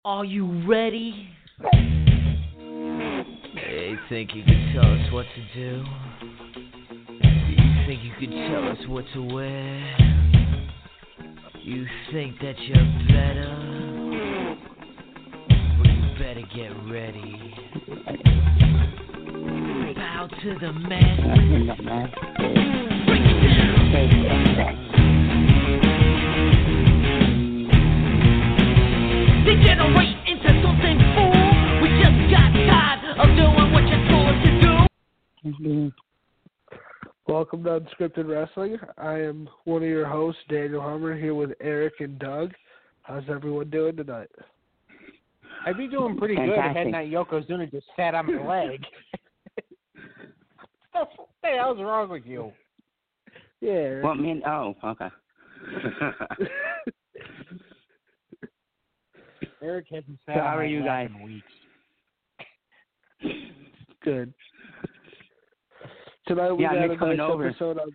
Are you ready? Hey, think you could tell us what to do? You think you could tell us what to wear? You think that you're better? Well, you better get ready. Bow to the masses. Break it down. Degenerate into something fool. We just got tired of doing what you're told to do. Welcome to Unscripted Wrestling. I am one of your hosts, Daniel Hummer, here with Eric and Doug. How's everyone doing tonight? I'd be doing pretty good if had not Yokozuna just sat on my leg. What the hell's wrong with you? Yeah, Eric. What mean? Oh, okay. Eric hasn't sat So on how my are you leg guys? in weeks. Good. Tonight we got a coming nice over. episode of...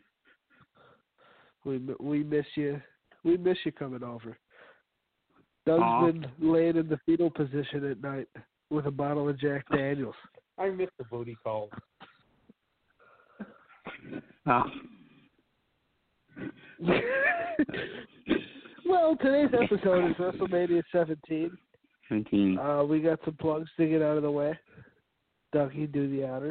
We miss you. We miss you coming over. Doug's been laying in the fetal position at night with a bottle of Jack Daniels. I miss the booty call. Oh. Well, today's episode is WrestleMania 17. 17. We got some plugs to get out of the way. Doug, you do the honors.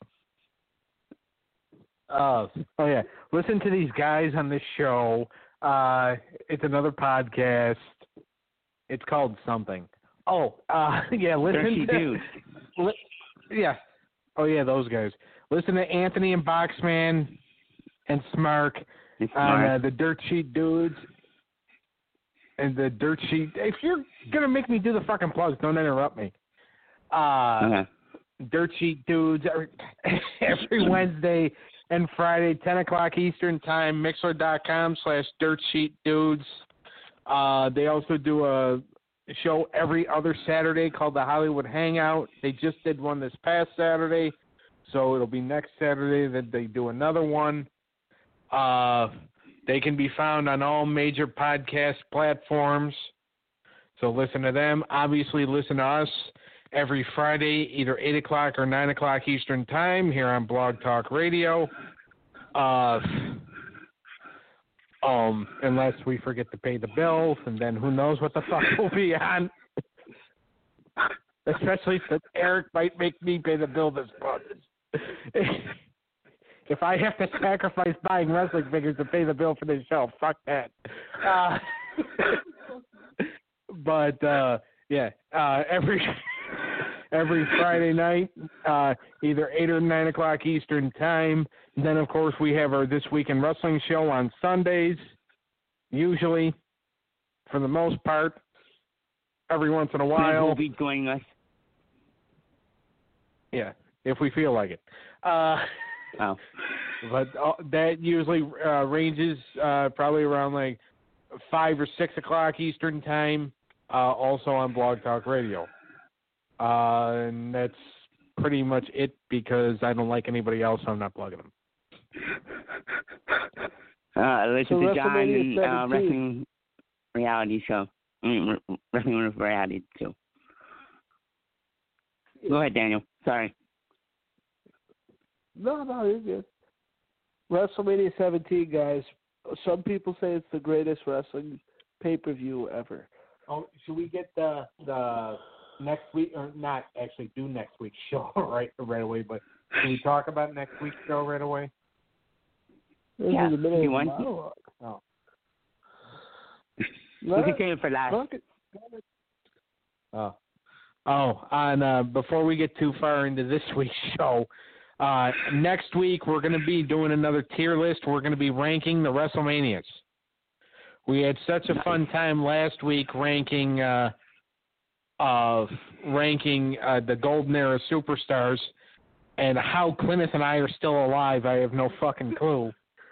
Oh yeah. Listen to these guys on this show. It's another podcast. It's called something. Yeah. Listen to. Yeah. Oh yeah, those guys. Listen to Anthony and Boxman and Smark on the Dirt Sheet Dudes. And the Dirt Sheet. If you're gonna make me do the fucking plugs, don't interrupt me. Okay. Dirt Sheet Dudes every Wednesday and Friday, 10 o'clock Eastern Time, Mixler.com/DirtSheetDudes. They also do a show every other Saturday called the Hollywood Hangout. They just did one this past Saturday, so it'll be next Saturday that they do another one. They can be found on all major podcast platforms, so listen to them. Obviously, listen to us every Friday, either 8 o'clock or 9 o'clock Eastern Time here on Blog Talk Radio. Unless we forget to pay the bills, and then who knows what the fuck we'll be on. Especially since Eric might make me pay the bill this month. If I have to sacrifice buying wrestling figures to pay the bill for this show, fuck that. Every Friday night, either 8 or 9 o'clock Eastern Time. And then, of course, we have our This Week in Wrestling show on Sundays, usually, for the most part, every once in a while. Will be joining us. Yeah, if we feel like it. Oh. But that usually ranges probably around like 5 or 6 o'clock Eastern Time, also on Blog Talk Radio. And that's pretty much it because I don't like anybody else, so I'm not plugging them. Listen to John and 17. Wrestling Reality Show. Wrestling Reality Show. Go ahead, Daniel. Sorry. No, you're good. WrestleMania 17, guys. Some people say it's the greatest wrestling pay-per-view ever. Oh, should we get the next week, or not actually do next week's show right away, but can we talk about next week's show right away? This Yeah, is the middle if of you the want. monologue. Oh. We can save it for last. Before we get too far into this week's show, next week we're going to be doing another tier list. We're going to be ranking the WrestleManias. We had such a fun time last week ranking the Golden Era Superstars, and how Clinton and I are still alive, I have no fucking clue.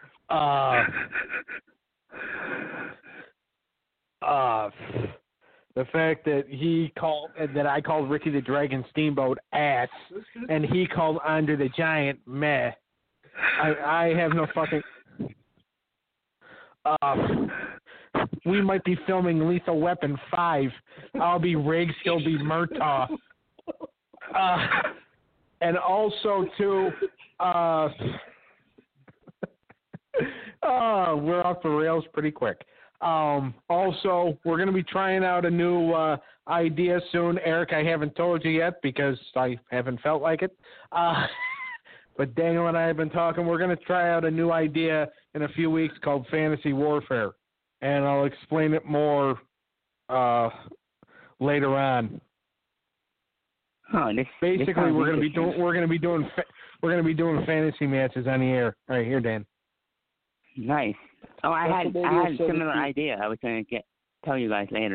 The fact that I called Ricky the Dragon Steamboat ass, and he called Andre the Giant meh. I have no fucking. we might be filming Lethal Weapon 5. I'll be Riggs, he'll be Murtaugh. And also, too, we're off the rails pretty quick. Also, we're going to be trying out a new idea soon. Eric, I haven't told you yet because I haven't felt like it. But Daniel and I have been talking. We're going to try out a new idea in a few weeks called Fantasy Warfare, and I'll explain it more later on. Basically, we're going to be doing fantasy matches on the air. All right, here, Dan. Nice. Oh, I had a similar idea. I was going to tell you guys later.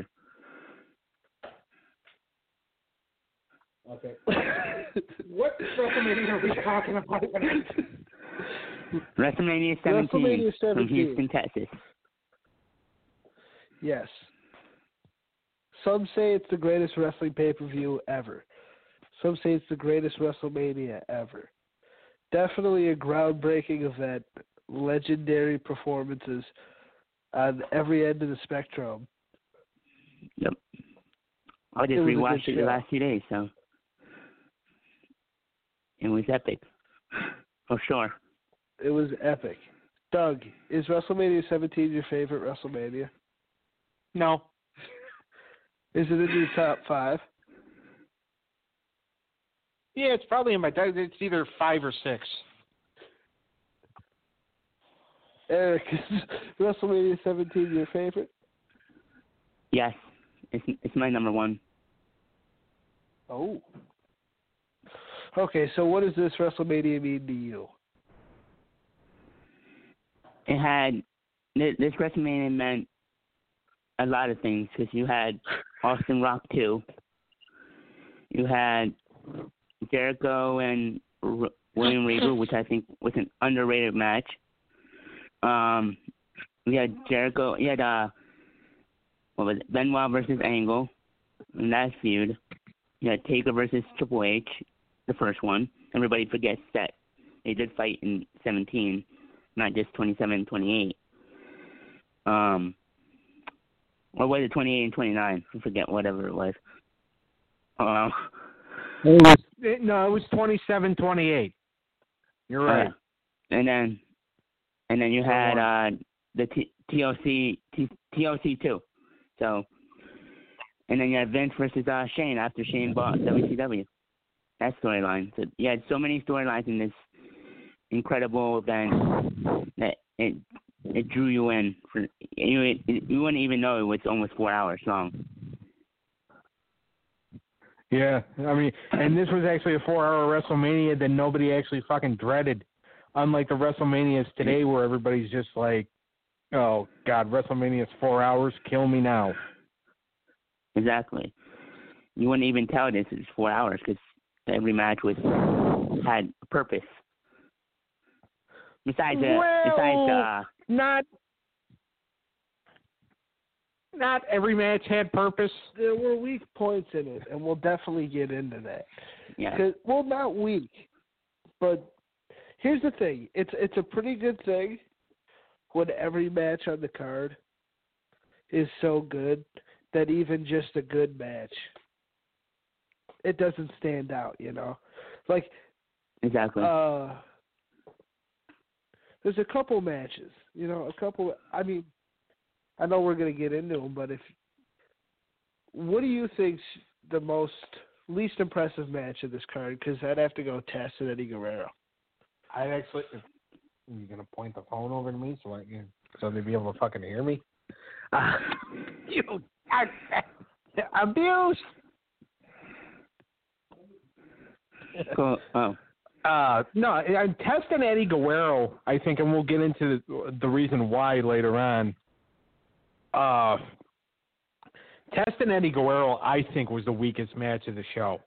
Okay. What WrestleMania are we talking about? WrestleMania 17 from Houston, Texas. Yes. Some say it's the greatest wrestling pay-per-view ever. Some say it's the greatest WrestleMania ever. Definitely a groundbreaking event. Legendary performances on every end of the spectrum. Yep. I just rewatched it the last 2 days, so it was epic. For sure. It was epic. Doug, is WrestleMania 17 your favorite WrestleMania? No. Is it in your top 5? Yeah, it's probably in my. It's either 5 or 6. Eric, is WrestleMania 17 your favorite? Yes, it's my number 1. Oh. Okay, so what does this WrestleMania mean to you? This WrestleMania meant a lot of things because you had Austin Rock 2. You had Jericho and William Regal, which I think was an underrated match. We had Jericho. You had what was it? Benoit versus Angle in that feud. You had Taker versus Triple H, the first one. Everybody forgets that they did fight in 17, not just 27 and 28. Or was it 28 and 29? I forget, whatever it was. It was 27-28. You're right. And then you had the TLC 2. So, and then you had Vince versus Shane after Shane bought WCW. That storyline. So you had so many storylines in this incredible event that it drew you in. You wouldn't even know it was almost 4 hours long. Yeah, I mean, and this was actually a 4-hour WrestleMania that nobody actually fucking dreaded. Unlike the WrestleManias today where everybody's just like, oh, God, WrestleMania's 4 hours, kill me now. Exactly. You wouldn't even tell this is 4 hours because every match had a purpose. Besides, not every match had purpose. There were weak points in it, and we'll definitely get into that. Yeah. Well, not weak, but here's the thing. It's a pretty good thing when every match on the card is so good that even just a good match, it doesn't stand out, you know? Like, exactly. There's a couple matches, you know, I mean, I know we're going to get into them, but what do you think's the least impressive match of this card? Because I'd have to go Test and Eddie Guerrero. I'd actually, you're going to point the phone over to me so they'd be able to fucking hear me? You abuse. Cool. Oh. No, I'm testing Eddie Guerrero, I think, and we'll get into the reason why later on. Testing Eddie Guerrero, I think, was the weakest match of the show.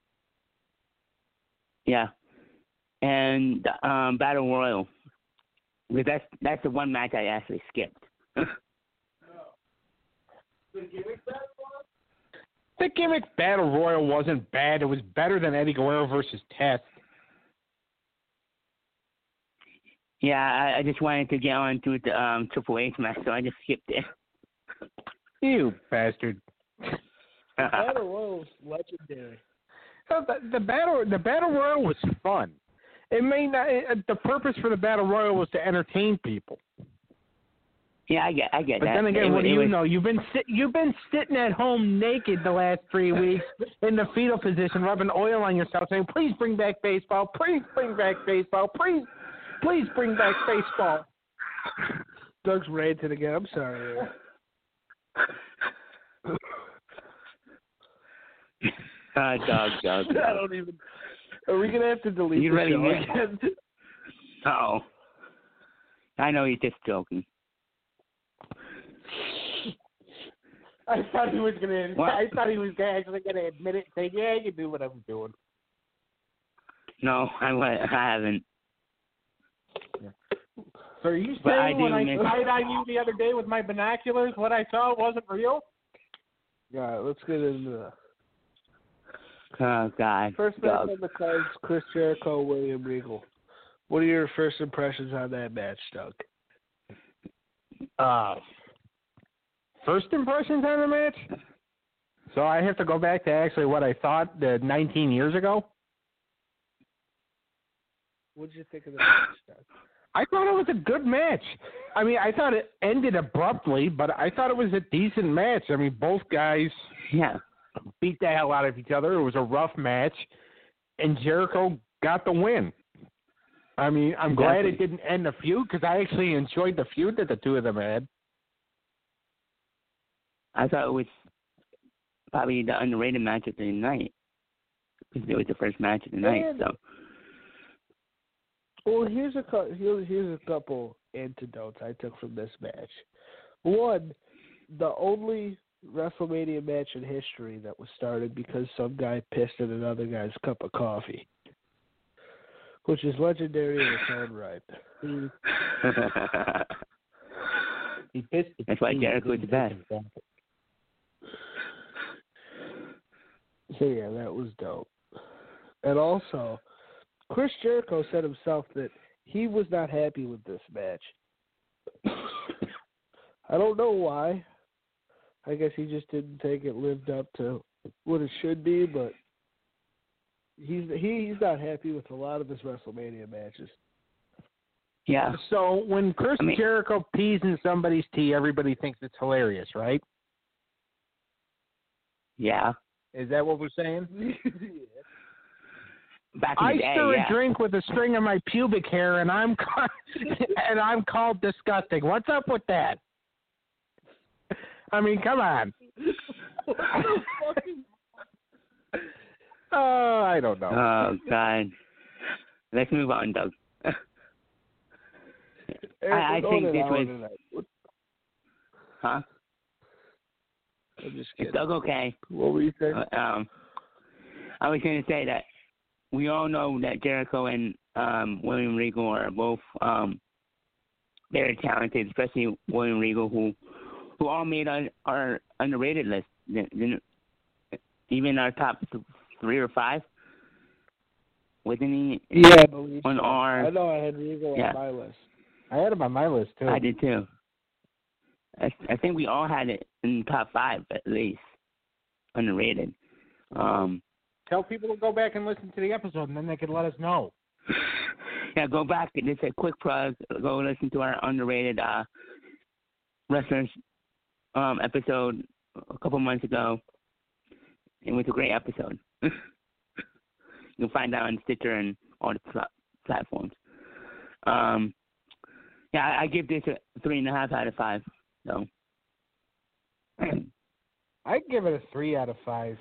Yeah. And Battle Royal. Because that's the one match I actually skipped. The gimmick Battle Royal wasn't bad. It was better than Eddie Guerrero versus Test. Yeah, I just wanted to get on to the Triple H match, so I just skipped it. You bastard. The Battle Royal was legendary. The battle royal was fun. It may not. The purpose for the battle royal was to entertain people. Yeah, I get that. But then again, what do you know? You've been sitting at home naked the last 3 weeks in the fetal position, rubbing oil on yourself, saying, "Please bring back baseball. Please bring back baseball. Please bring back baseball." Doug's ranting again. I'm sorry. Doug. I don't even. Are we gonna have to delete You the really show missed again? Uh-oh. I know he's just joking. I thought he was gonna. What? I thought he was actually gonna admit it, say, "Yeah, I can do what I'm doing." No, I haven't. So are you But I saying do when I miss- spied on you the other day with my binoculars, what I saw wasn't real? Yeah, let's get into that. Oh, God. First match Doug. on the cards: Chris Jericho, William Regal. What are your first impressions on that match, Doug? First impressions on the match? So I have to go back to actually what I thought 19 years ago? What did you think of the match, Doug? I thought it was a good match. I mean, I thought it ended abruptly, but I thought it was a decent match. I mean, both guys Yeah. beat the hell out of each other. It was a rough match, and Jericho got the win. I mean, I'm glad it didn't end the feud because I actually enjoyed the feud that the two of them had. I thought it was probably the underrated match of the night because it was the first match of the night. So Well, here's a couple antidotes I took from this match. One, the only WrestleMania match in history that was started because some guy pissed in another guy's cup of coffee, which is legendary in its own right. He pissed. That's why Jericho is the best. So yeah, that was dope. And also, Chris Jericho said himself that he was not happy with this match. I don't know why. I guess he just didn't think it lived up to what it should be, but he's not happy with a lot of his WrestleMania matches. Yeah. So when Chris Jericho pees in somebody's tea, everybody thinks it's hilarious, right? Yeah. Is that what we're saying? Back in I the day, stir yeah. a drink with a string of my pubic hair, and I'm called disgusting. What's up with that? I mean, come on. Oh, I don't know. Oh, God. Let's move on, Doug. I think this was... Huh? I'm just Is kidding. Doug okay? What were you saying? I was going to say that we all know that Jericho and William Regal are both very talented, especially William Regal, who all made our underrated list. Even our top 3 or 5. Wasn't he? Yeah, I believe on so. our. I know I had Regal on my list. I had him on my list, too. I did, too. I think we all had it in the top 5, at least. Underrated. Tell people to go back and listen to the episode, and then they can let us know. Yeah, go back. It's a quick plug. Go listen to our underrated wrestlers episode a couple months ago. It was a great episode. You'll find that on Stitcher and all the platforms. Yeah, I give this a 3.5 out of 5. So I'd give it a 3 out of 5.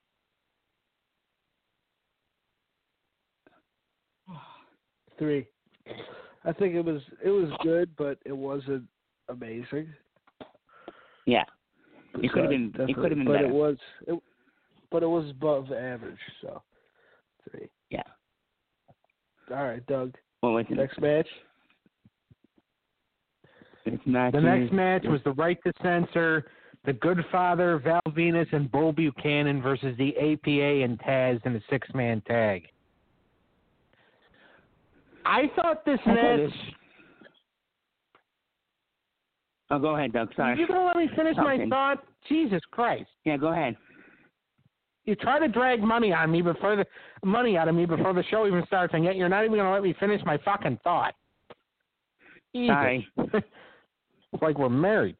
Three. I think it was good, but it wasn't amazing. Yeah, it could have been. It could have been better. But it was above average. So 3. Yeah. All right, Doug. What was it? Next match. The next match was the Right to Censor, the Good Father, Val Venus, and Bull Buchanan versus the APA and Taz in a 6-man tag. I thought this match. Oh, go ahead, Doug. Sorry. You gonna let me finish my thought? Jesus Christ! Yeah, go ahead. You try to drag money out of me before the show even starts, and yet you're not even gonna let me finish my fucking thought. Jesus. Sorry. It's like we're married.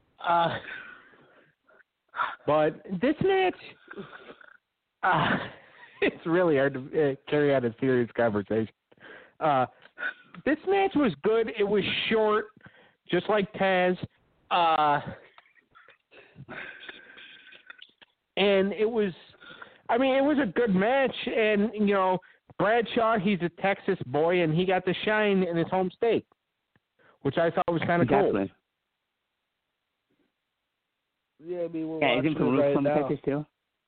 But this match, it's really hard to carry out a serious conversation. This match was good. It was short, just like Taz. And it was a good match. And, Bradshaw, he's a Texas boy, and he got to shine in his home state, which I thought was kind of cool. Yeah, we're isn't Farouk from Texas too?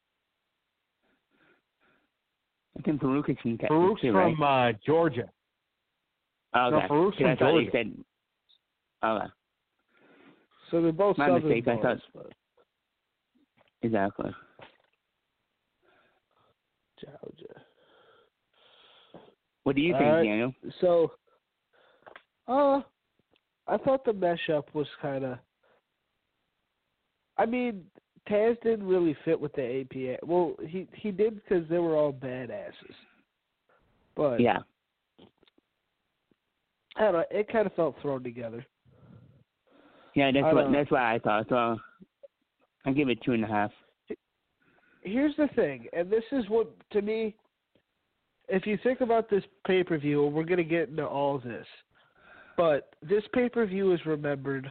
I think Farouk is from Texas Farouk's too, from right? Georgia. Oh, okay. No, Farouk's from Georgia. Okay. So they're both My Southern mistake. boys, I thought. but... Exactly. Georgia. What do you think, Daniel? So, I thought the mashup was kind of. I mean, Taz didn't really fit with the APA. Well, he did because they were all badasses. But yeah, I don't know. It kind of felt thrown together. Yeah, that's what I thought. So I give it 2.5. Here's the thing, and this is what, to me, if you think about this pay-per-view, we're going to get into all this, but this pay-per-view is remembered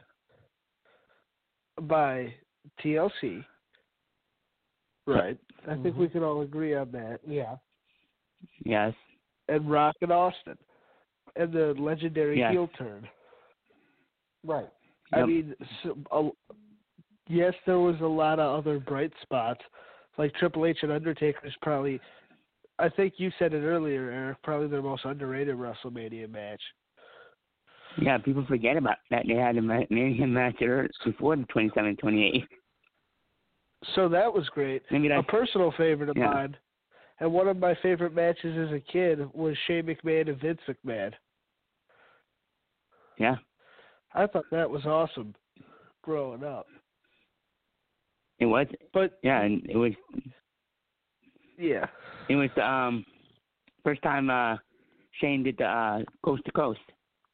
by TLC, right? I think we can all agree on that. Yeah. Yes. And Rock and Austin, and the legendary heel turn. Right. I mean, yes, there was a lot of other bright spots, like Triple H and Undertaker's probably, I think you said it earlier, Eric, probably their most underrated WrestleMania match. Yeah, people forget about that. They had a Mania match before the 27-28. So that was great. A personal favorite of mine, and one of my favorite matches as a kid, was Shane McMahon and Vince McMahon. Yeah. I thought that was awesome growing up. It was. But and it was. Yeah. It was the first time Shane did the coast to coast.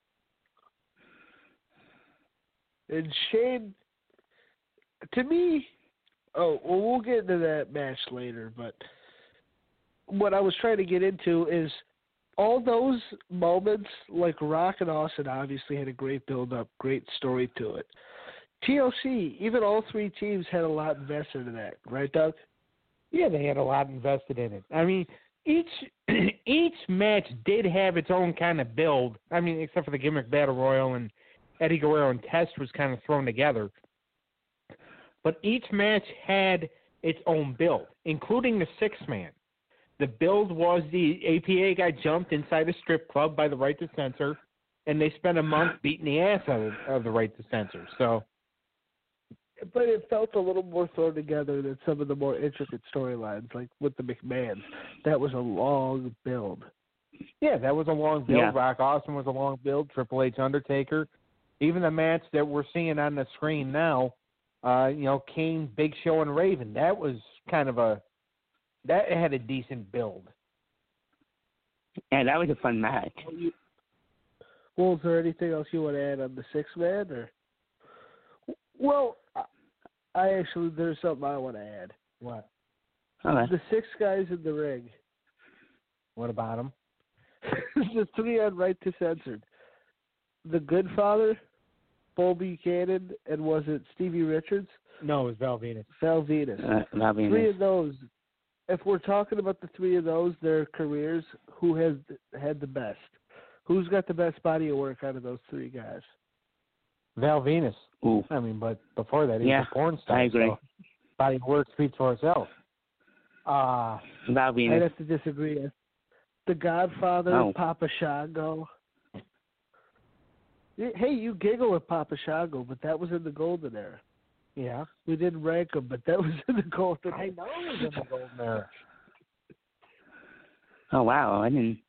And Shane, to me, we'll get into that match later, but what I was trying to get into is all those moments, like Rock and Austin obviously had a great build-up, great story to it. TLC, even all three teams had a lot invested in that, right, Doug? Yeah, they had a lot invested in it. I mean, each match did have its own kind of build. I mean, except for the Gimmick Battle Royal and Eddie Guerrero and Test was kind of thrown together. But each match had its own build, including the six-man. The build was the APA guy jumped inside a strip club by the Right to Censor, and they spent a month beating the ass out of the Right to Censor. So, but it felt a little more thrown together than some of the more intricate storylines, like with the McMahons. That was a long build. Yeah, that was a long build. Yeah. Rock Austin was a long build. Triple H Undertaker. Even the match that we're seeing on the screen now, Kane, Big Show, and Raven, that was kind of that had a decent build. Yeah, that was a fun match. Well, is there anything else you want to add on the six-man? Or? Well, there's something I want to add. What? Okay. The six guys in the ring. What about them? The three on Right to Censored. The Good Father, Bull Buchanan, and was it Stevie Richards? No, it was Val Venus. Val Venus. Val Venus. Three of those. If we're talking about the three of those, their careers, who has had the best? Who's got the best body of work out of those three guys? Val Venus. Ooh. I mean, but before that, he was a porn star. I agree. So body of work speaks for itself. Val Venus. I'd have to disagree. The Godfather, Papa Shango. Hey, you giggle at Papa Shango, but that was in the golden era. Yeah. We didn't rank him, but that was in the golden era. I know it was in the golden era. Oh, wow. I didn't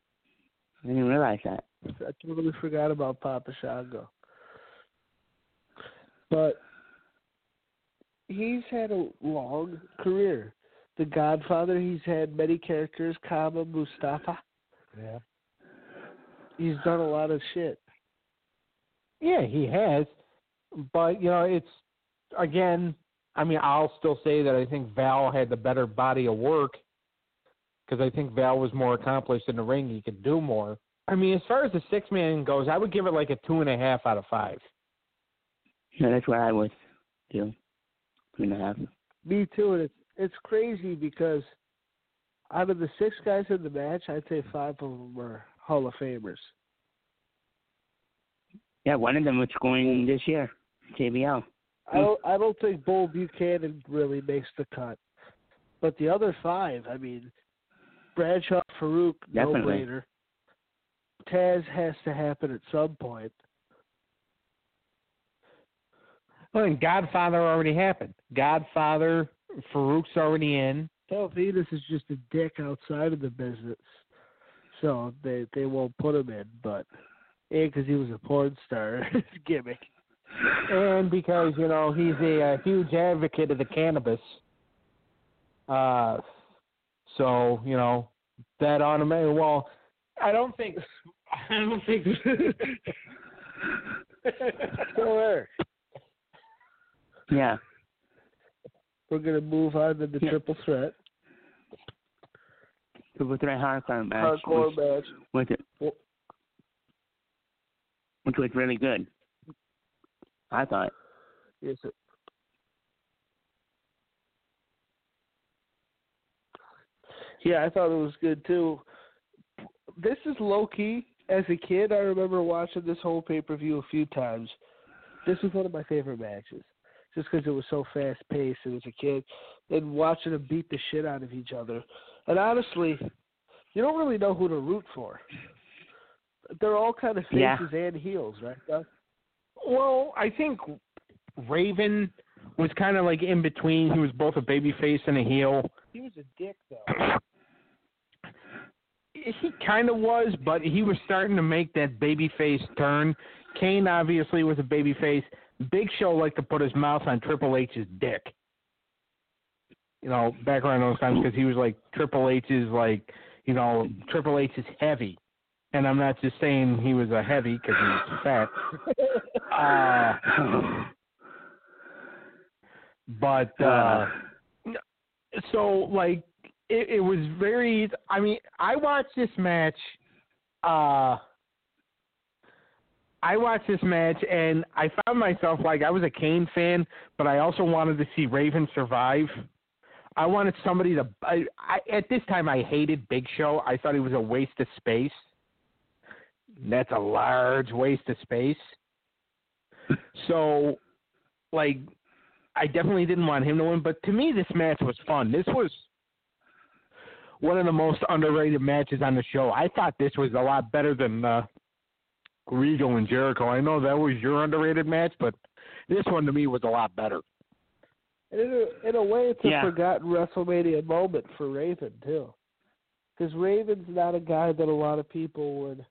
realize that. I totally forgot about Papa Shango. But he's had a long career. The Godfather, he's had many characters, Kama, Mustafa. Yeah. He's done a lot of shit. Yeah, he has. But, it's, again, I mean, I'll still say that I think Val had the better body of work because I think Val was more accomplished in the ring. He could do more. I mean, as far as the six-man goes, I would give it like a 2.5 out of 5. Yeah, that's where I was, too. 2.5. Me too, and it's crazy because out of the 6 guys in the match, I'd say 5 of them are Hall of Famers. Yeah, one of them was going this year, JBL. I don't think Bull Buchanan really makes the cut. But the other 5, I mean, Bradshaw, Farouk, no-brainer. Taz has to happen at some point. Well, and Godfather already happened. Godfather, Farouk's already in. Val Venus is just a dick outside of the business. So they won't put him in, but because he was a porn star, it's a gimmick. And because, he's a huge advocate of the cannabis. So, that automatic, well, I don't think. Still there. Yeah. We're going to move on to the triple threat. Triple threat hardcore match. Which was really good. I thought. Yes, sir. Yeah, I thought it was good too. This is low key. As a kid, I remember watching this whole pay-per-view a few times. This was one of my favorite matches, just because it was so fast-paced. It was a kid, and watching them beat the shit out of each other. And honestly, you don't really know who to root for. They're all kind of faces and heels, right, Doug? Well, I think Raven was kind of like in between. He was both a babyface and a heel. He was a dick, though. He kind of was, but he was starting to make that babyface turn. Kane obviously was a babyface. Big Show liked to put his mouth on Triple H's dick. Back around those times, because he was like Triple H's Triple H is heavy. And I'm not just saying he was a heavy because he was fat. So, like, it was very – I mean, I watched this match and I found myself, like, I was a Kane fan, but I also wanted to see Raven survive. I wanted somebody to at this time, I hated Big Show. I thought he was a waste of space. That's a large waste of space. So, like, I definitely didn't want him to win. But to me, this match was fun. This was one of the most underrated matches on the show. I thought this was a lot better than Regal and Jericho. I know that was your underrated match, but this one to me was a lot better. In a way, it's a forgotten WrestleMania moment for Raven, too. Because Raven's not a guy that a lot of people would,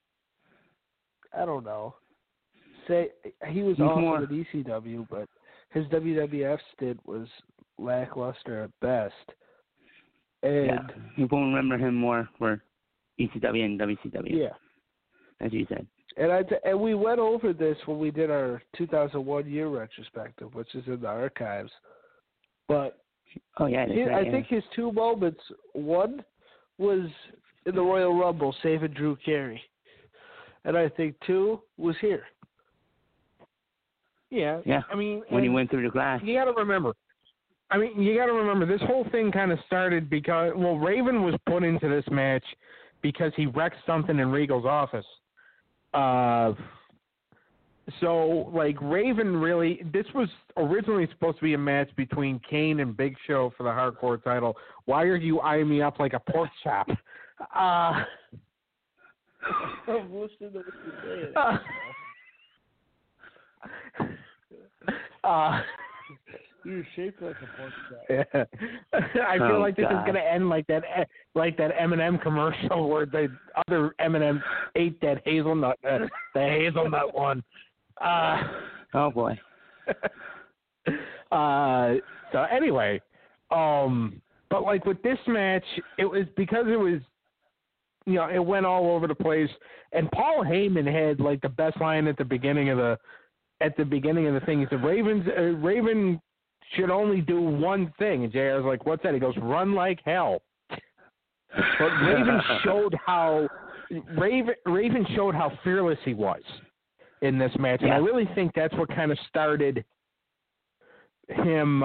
I don't know, say he was awesome at ECW, but his WWF stint was lackluster at best. And you won't remember him more for ECW and WCW. Yeah. As you said. And we went over this when we did our 2001 year retrospective, which is in the archives. But I think his 2 moments, one was in the Royal Rumble saving Drew Carey. And I think 2 was here. Yeah. I mean, when he went through the glass. You got to remember. This whole thing kind of started because, Raven was put into this match because he wrecked something in Regal's office. So, like, Raven really, this was originally supposed to be a match between Kane and Big Show for the hardcore title. Why are you eyeing me up like a pork chop? I'm listening to what you're saying. You're shaped like a pork chop. Yeah. I feel like this is going to end like that M&M commercial where the other M&M ate that hazelnut, the hazelnut one. Oh boy. So anyway, but like with this match, it was because it was, it went all over the place, and Paul Heyman had like the best line at the beginning of the thing. He said, Raven should only do one thing, and JR was like, "What's that?" He goes, "Run like hell." But Raven showed how fearless he was in this match, and I really think that's what kind of started him,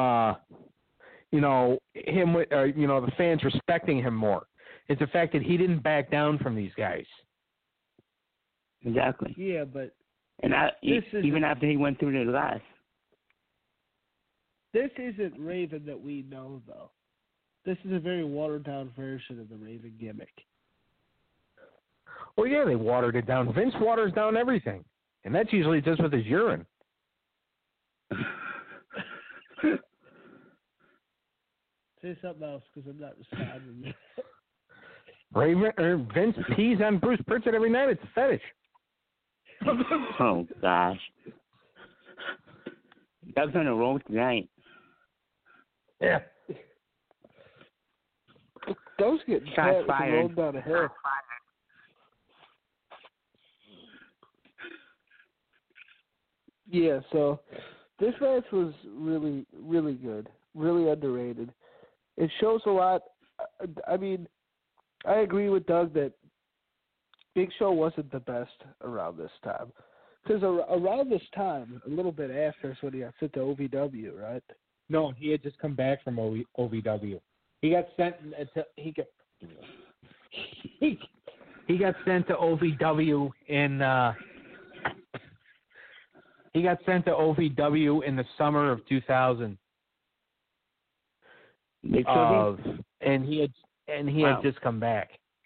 the fans respecting him more. It's the fact that he didn't back down from these guys. Exactly. Yeah, but even after he went through the glass. This isn't Raven that we know, though. This is a very watered-down version of the Raven gimmick. Well, yeah, they watered it down. Vince waters down everything, and that's usually just with his urine. Say something else, because I'm not responding. Vince pees on Bruce Pritchard every night. It's a fetish. Oh, gosh. Doug's on a roll tonight. Yeah. Doug's getting Shots fired. Rolled down a hill. Yeah, so this match was really, really good. Really underrated. It shows a lot. I mean, I agree with Doug that Big Show wasn't the best around this time. Because around this time, a little bit after, is when he got sent to OVW, right? No, he had just come back from OVW. He got sent to he got sent to OVW in the summer of 2000. And he had just come back.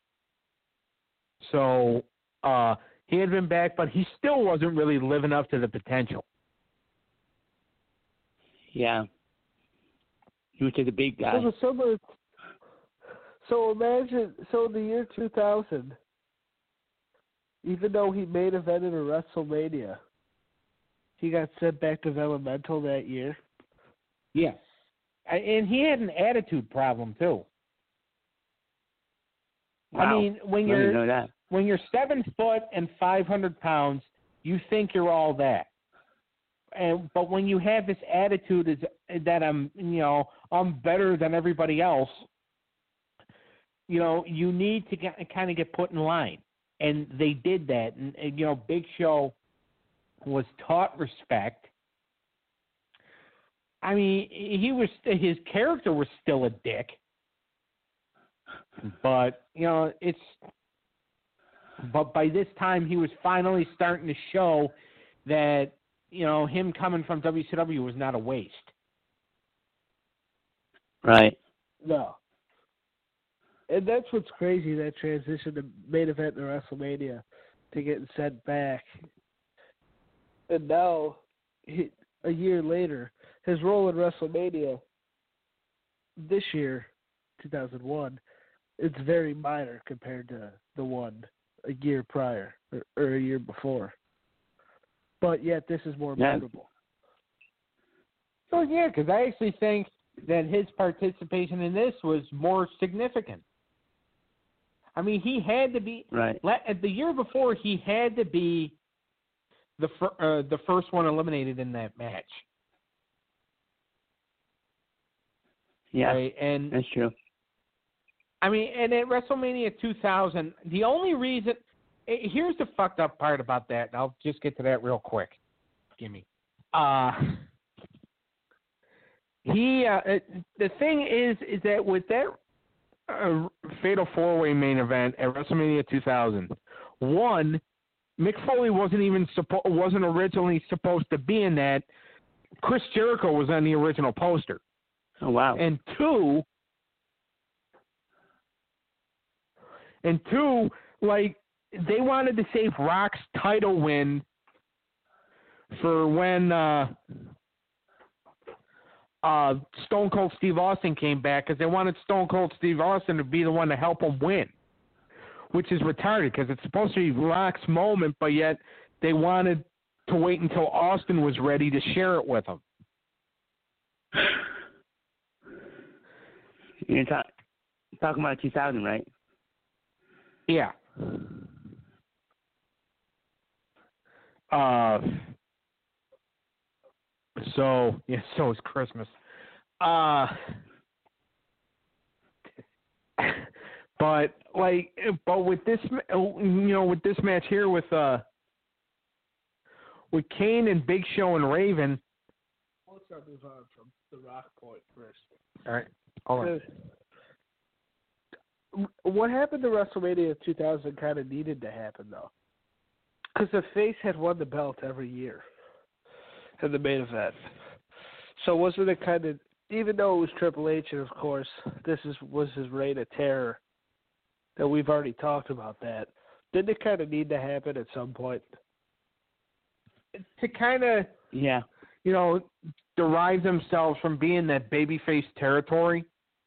So he had been back, but he still wasn't really living up to the potential. Yeah. He was the big guy. So imagine, in the year 2000, even though he main evented a WrestleMania, he got sent back to Elemental that year. Yes. And he had an attitude problem, too. Wow. I mean, when you're 7 foot and 500 pounds, you think you're all that. But when you have this attitude that I'm better than everybody else, you need to kind of get put in line. And they did that. And Big Show was taught respect. I mean, his character was still a dick. But, but by this time he was finally starting to show that, him coming from WCW was not a waste. Right. No. And that's what's crazy, that transition to main event in WrestleMania to getting sent back. And now, a year later, his role in WrestleMania this year, 2001, it's very minor compared to the one a year prior or a year before. But yet this is more memorable. Oh, yeah, because I actually think that his participation in this was more significant. I mean, he had to be right. The year before, he had to be the first one eliminated in that match. Yeah, right? And that's true. I mean, and at WrestleMania 2000, the only reason here's the fucked up part about that, and I'll just get to that real quick. Gimme. The thing is that with that Fatal 4-Way main event at WrestleMania 2000, one, Mick Foley wasn't originally supposed to be in that. Chris Jericho was on the original poster. Oh wow! And two, like they wanted to save Rock's title win for when Stone Cold Steve Austin came back, because they wanted Stone Cold Steve Austin to be the one to help him win, which is retarded because it's supposed to be Rock's moment, but yet they wanted to wait until Austin was ready to share it with him. You're talking about 2000, right? Yeah. So it's Christmas. But with this, with this match here with Kane and Big Show and Raven. Let's not move on from the Rock point first. All right. Hold on. What happened to WrestleMania 2000 kind of needed to happen, though. Because the face had won the belt every year in the main event. So wasn't it kind of, even though it was Triple H, and of course was his reign of terror, that we've already talked about that, didn't it kind of need to happen at some point? To kind of, derive themselves from being that babyface territory,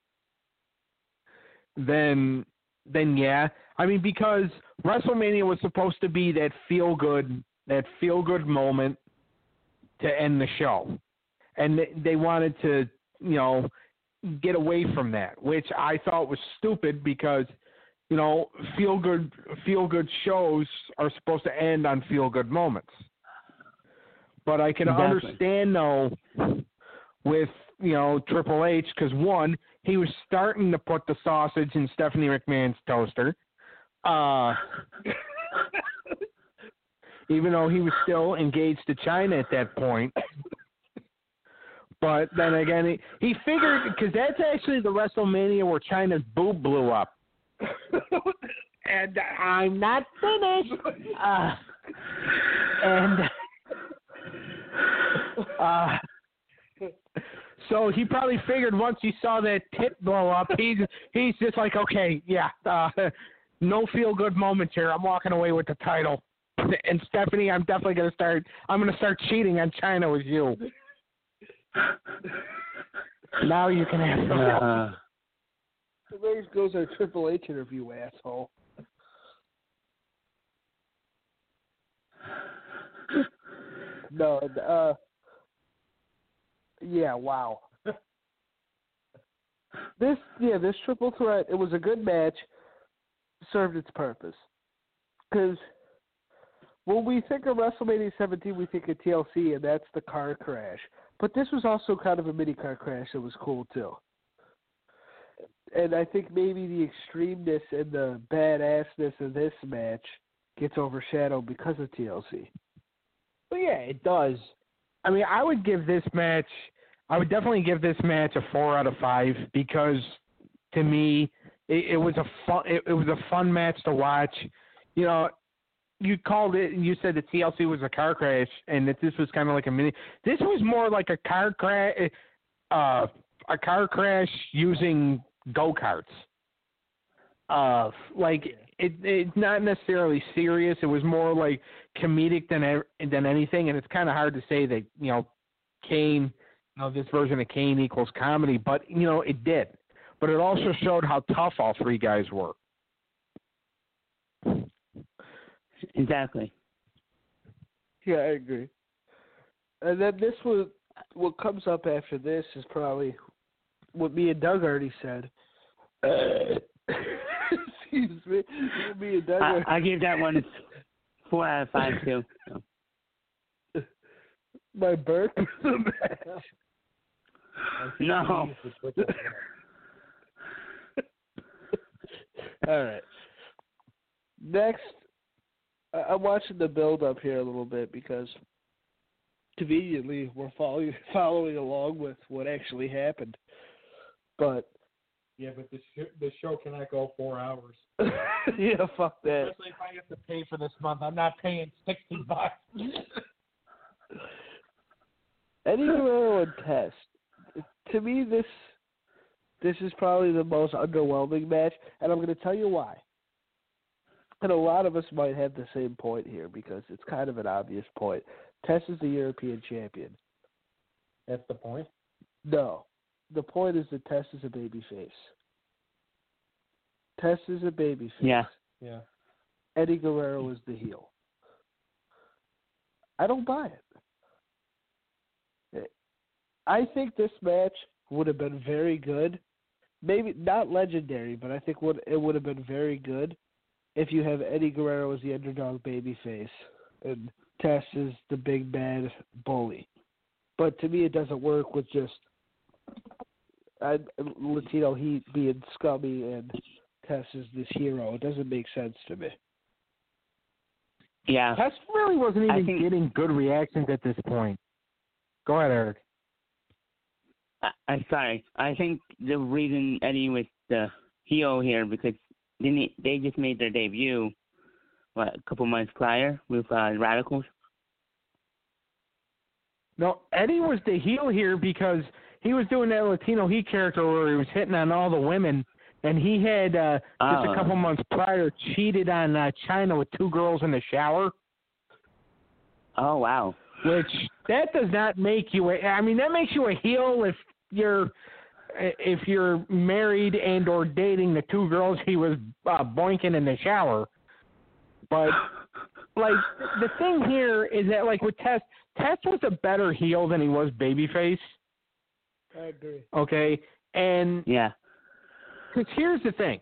then yeah. I mean, because WrestleMania was supposed to be that feel good moment to end the show, and they wanted to, get away from that, which I thought was stupid because, feel good shows are supposed to end on feel good moments. But I can understand though with Triple H, because one, he was starting to put the sausage in Stephanie McMahon's toaster, even though he was still engaged to China at that point. But then again, he figured, because that's actually the WrestleMania where China's boob blew up. And I'm not finished. So he probably figured once he saw that tit blow up, he's just like, okay, no feel good moments here. I'm walking away with the title. And Stephanie, I'm definitely gonna start cheating on China with you. Now you can have the There goes our Triple H interview, asshole. No, yeah, wow. This triple threat, it was a good match, served its purpose. Because when we think of WrestleMania 17, we think of TLC, and that's the car crash. But this was also kind of a mini car crash that was cool, too. And I think maybe the extremeness and the badassness of this match gets overshadowed because of TLC. Well, yeah, it does. I mean, I would definitely give this match a 4 out of 5 because, to me, it was a fun match to watch. You called it, and you said that TLC was a car crash, and that this was kind of like a mini. This was more like a car crash using go-karts. It's not necessarily serious. It was more like comedic than anything, and it's kind of hard to say that Kane, this version of Kane equals comedy, but it did. But it also showed how tough all three guys were. Exactly. Yeah, I agree. And then what comes up after this is probably what me and Doug already said. Excuse me. Me and Doug I gave that one 4 out of 5 too. So. My burp was the best. No. All right. Next, I'm watching the build up here a little bit because conveniently we're following along with what actually happened. But yeah, but the show cannot go 4 hours. Yeah, fuck that. Especially if I have to pay for this month, I'm not paying $60. Eddie Guerrero and Test. To me, this is probably the most underwhelming match, and I'm going to tell you why. And a lot of us might have the same point here because it's kind of an obvious point. Test is the European champion. That's the point? No. The point is that Test is a babyface. Test is a babyface. Yeah. Yeah. Eddie Guerrero is the heel. I don't buy it. I think this match would have been very good. Maybe not legendary, but I think it would have been very good if you have Eddie Guerrero as the underdog babyface and Test is the big bad bully. But to me, it doesn't work with just Latino Heat being scummy and Test is this hero. It doesn't make sense to me. Yeah. Test really wasn't even getting good reactions at this point. Go ahead, Eric. I'm sorry. I think the reason Eddie was the heel here because they just made their debut, a couple months prior with Radicals? No, Eddie was the heel here because he was doing that Latino Heat character where he was hitting on all the women, and he had just a couple months prior cheated on China with 2 girls in the shower. Oh, wow. Which, that does not make you that makes you a heel if you're married and or dating the 2 girls he was boinking in the shower. But, like, the thing here is that, like, with Test was a better heel than he was babyface. I agree. Okay? And... yeah. Because here's the thing.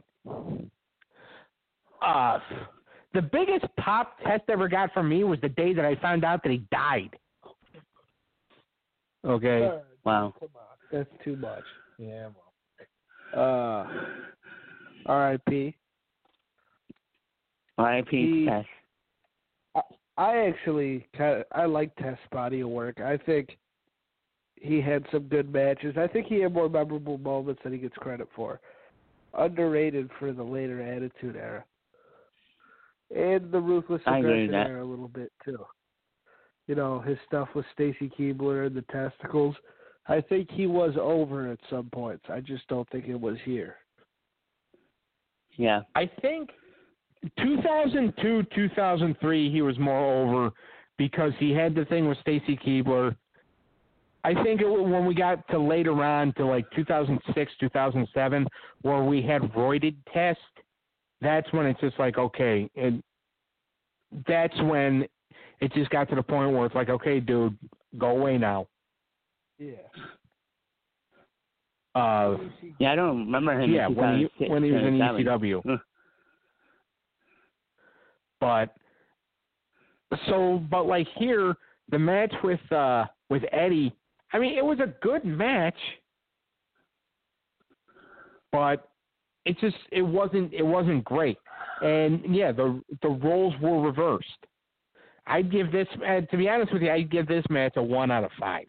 The biggest pop Test ever got from me was the day that I found out that he died. Okay? Wow. Come on. That's too much. Yeah, well. R.I.P. R.I.P. Test. I actually I like Test's body of work. I think he had some good matches. I think he had more memorable moments than he gets credit for. Underrated for the later Attitude Era. And the Ruthless Aggression era a little bit, too. You know, his stuff with Stacy Keibler and the testicles. I think he was over at some points. I just don't think it was here. Yeah. I think 2002, 2003, he was more over because he had the thing with Stacy Keibler. I think when we got to later on to like 2006, 2007, where we had roided Test, that's when it's just like, okay. And that's when it just got to the point where it's like, okay, dude, go away now. Yeah. Yeah, I don't remember him. Yeah, when he was in ECW. But like here, the match with Eddie, I mean, it was a good match, but it wasn't great. And yeah, the roles were reversed. I'd give this, to be honest with you, I'd give this match a 1 out of 5.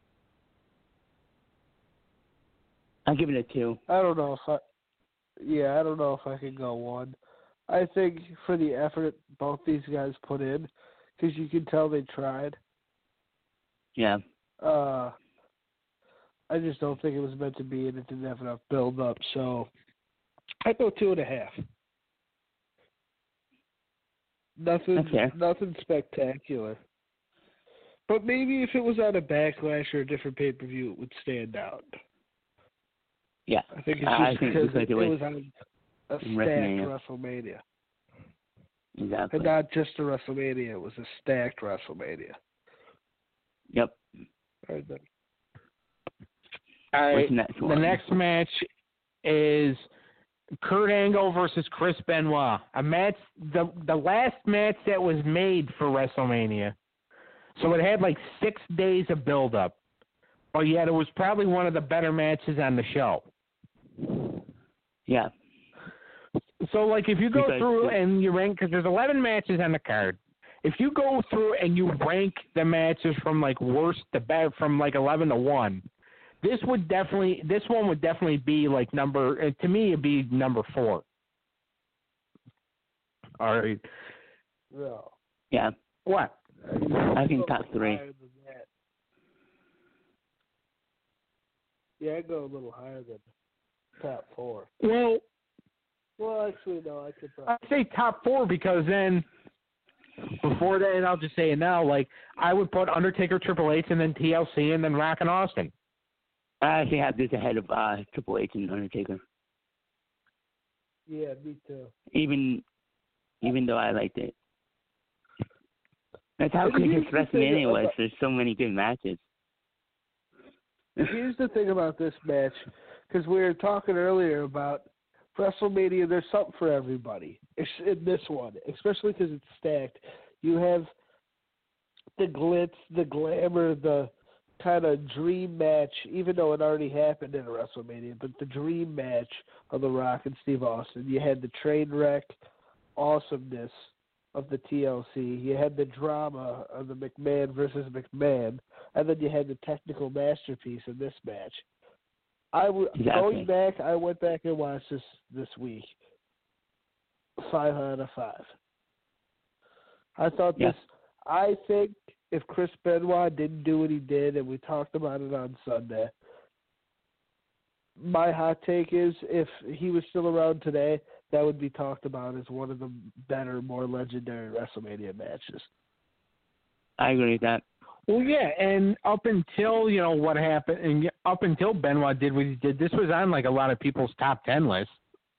I'll give it a 2. I don't know if I can go 1. I think for the effort both these guys put in, because you can tell they tried. Yeah. I just don't think it was meant to be, and it didn't have enough build up. So I go 2.5. Nothing spectacular. But maybe if it was on a Backlash or a different pay-per-view, it would stand out. Yeah. I think it's just because it was on a stacked WrestleMania. Exactly. And not just a WrestleMania, it was a stacked WrestleMania. Yep. All right, then. All right. The next match is Kurt Angle versus Chris Benoit. A match, the last match that was made for WrestleMania. So it had like 6 days of build-up. But yet it was probably one of the better matches on the show. Yeah. So, like, if you go through and you rank, because there's 11 matches on the card. If you go through and you rank the matches from, like, worst to best, from, like, 11 to 1, this one would definitely be, like, to me, it'd be number 4. All right. No. Yeah. What? I think top 3. Yeah, I'd go a little higher than top 4. Well, actually, no, I could probably... I'd say top 4 because then, before that, and I'll just say it now, like, I would put Undertaker, Triple H, and then TLC, and then Rock and Austin. I actually have this ahead of Triple H and Undertaker. Yeah, me too. Even though I liked it. That's how good this WrestleMania was. There's so many good matches. Here's the thing about this match, because we were talking earlier about WrestleMania. There's something for everybody in this one, especially because it's stacked. You have the glitz, the glamour, the kind of dream match, even though it already happened in a WrestleMania, but the dream match of The Rock and Steve Austin. You had the train wreck awesomeness of the TLC. You had the drama of the McMahon versus McMahon, and then you had the technical masterpiece in this match. Going back, I went back and watched this week. 5 out of 5. I thought this. I think if Chris Benoit didn't do what he did, and we talked about it on Sunday, my hot take is if he was still around today, that would be talked about as one of the better, more legendary WrestleMania matches. I agree with that. Well, yeah, and up until, what happened, and up until Benoit did what he did, this was on, like, a lot of people's top 10 lists.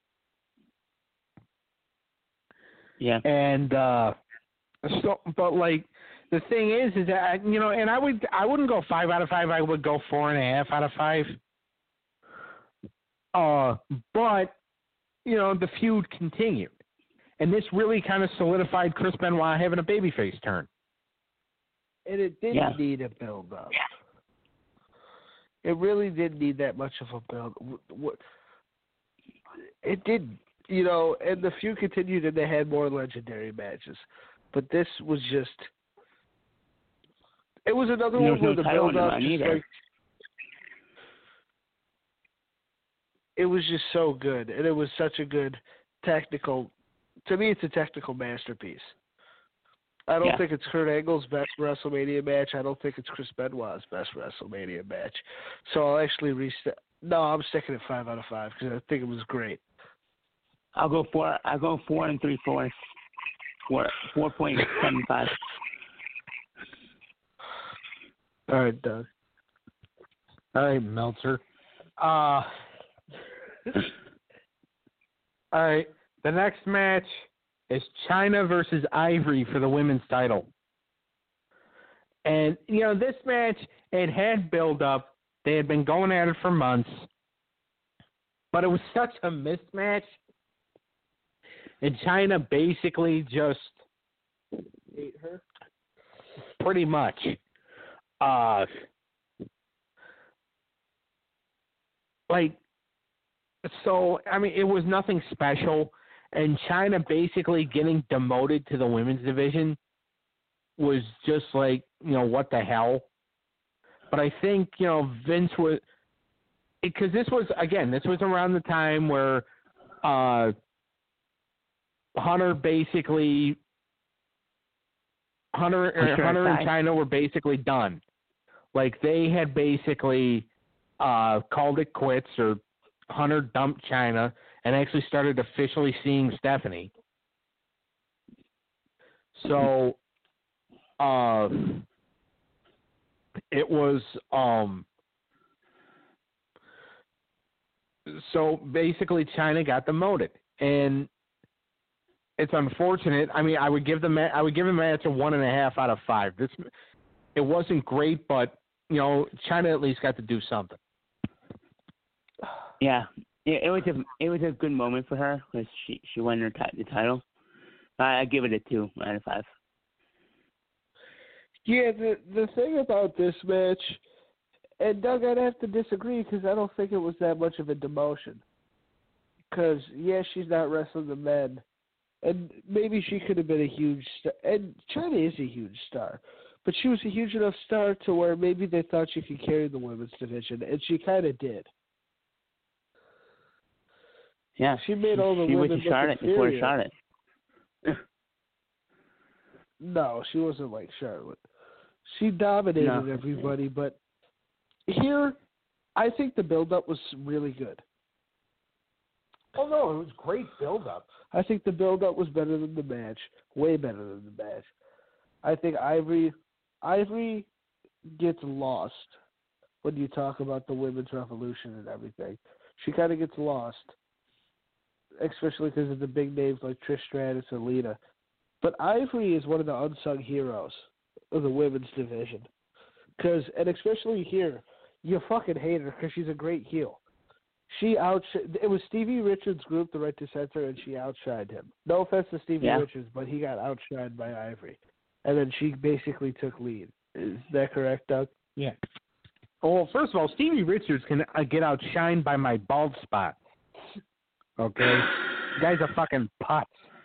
Yeah. And, but, like, the thing is that, and I wouldn't go 5 out of 5. I would go 4.5 out of 5. But, the feud continued. And this really kind of solidified Chris Benoit having a babyface turn. And it didn't need a build-up. It really didn't need that much of a build. It didn't, and the feud continued and they had more legendary matches. But this was just, it was another one where the build-up it was just so good. And it was such a good technical, to me it's a technical masterpiece. I don't think it's Kurt Angle's best WrestleMania match. I don't think it's Chris Benoit's best WrestleMania match. So I'll actually No, I'm sticking at 5 out of 5 because I think it was great. I'll go 4 3/4. 4.75. All right, Doug. All right, Meltzer. All right, the next match is Chyna versus Ivory for the women's title. And, this match, it had build-up. They had been going at it for months. But it was such a mismatch. And Chyna basically just ate her. Pretty much. It was nothing special. And Chyna basically getting demoted to the women's division was just like, what the hell? But I think, Vince was – because this was around the time where Hunter and Chyna were basically done. Like, they had basically called it quits, or Hunter dumped Chyna and actually started officially seeing Stephanie. So, it was, so basically Chyna got demoted, and it's unfortunate. I mean, I would give the match a 1.5 out of 5. It wasn't great, but Chyna at least got to do something. Yeah, it was a good moment for her because she won the title. I give it a 2 out of 5. Yeah, the thing about this match, and Doug, I'd have to disagree because I don't think it was that much of a demotion. Because, she's not wrestling the men, and maybe she could have been a huge star. And Chyna is a huge star, but she was a huge enough star to where maybe they thought she could carry the women's division, and she kind of did. Yeah, she made all the women look Charlotte before Charlotte. No, she wasn't like Charlotte. She dominated everybody, but here, I think the build-up was really good. Oh, no, it was great build-up. I think the build-up was better than the match, way better than the match. I think Ivory gets lost when you talk about the women's revolution and everything. She kind of gets lost, especially because of the big names like Trish Stratus and Lita. But Ivory is one of the unsung heroes of the women's division. And especially here, you fucking hate her because she's a great heel. It was Stevie Richards' group, the Right to Censor, and she outshined him. No offense to Stevie Richards, but he got outshined by Ivory. And then she basically took lead. Is that correct, Doug? Yeah. Well, first of all, Stevie Richards can get outshined by my bald spot. Okay? The guy's a fucking putz.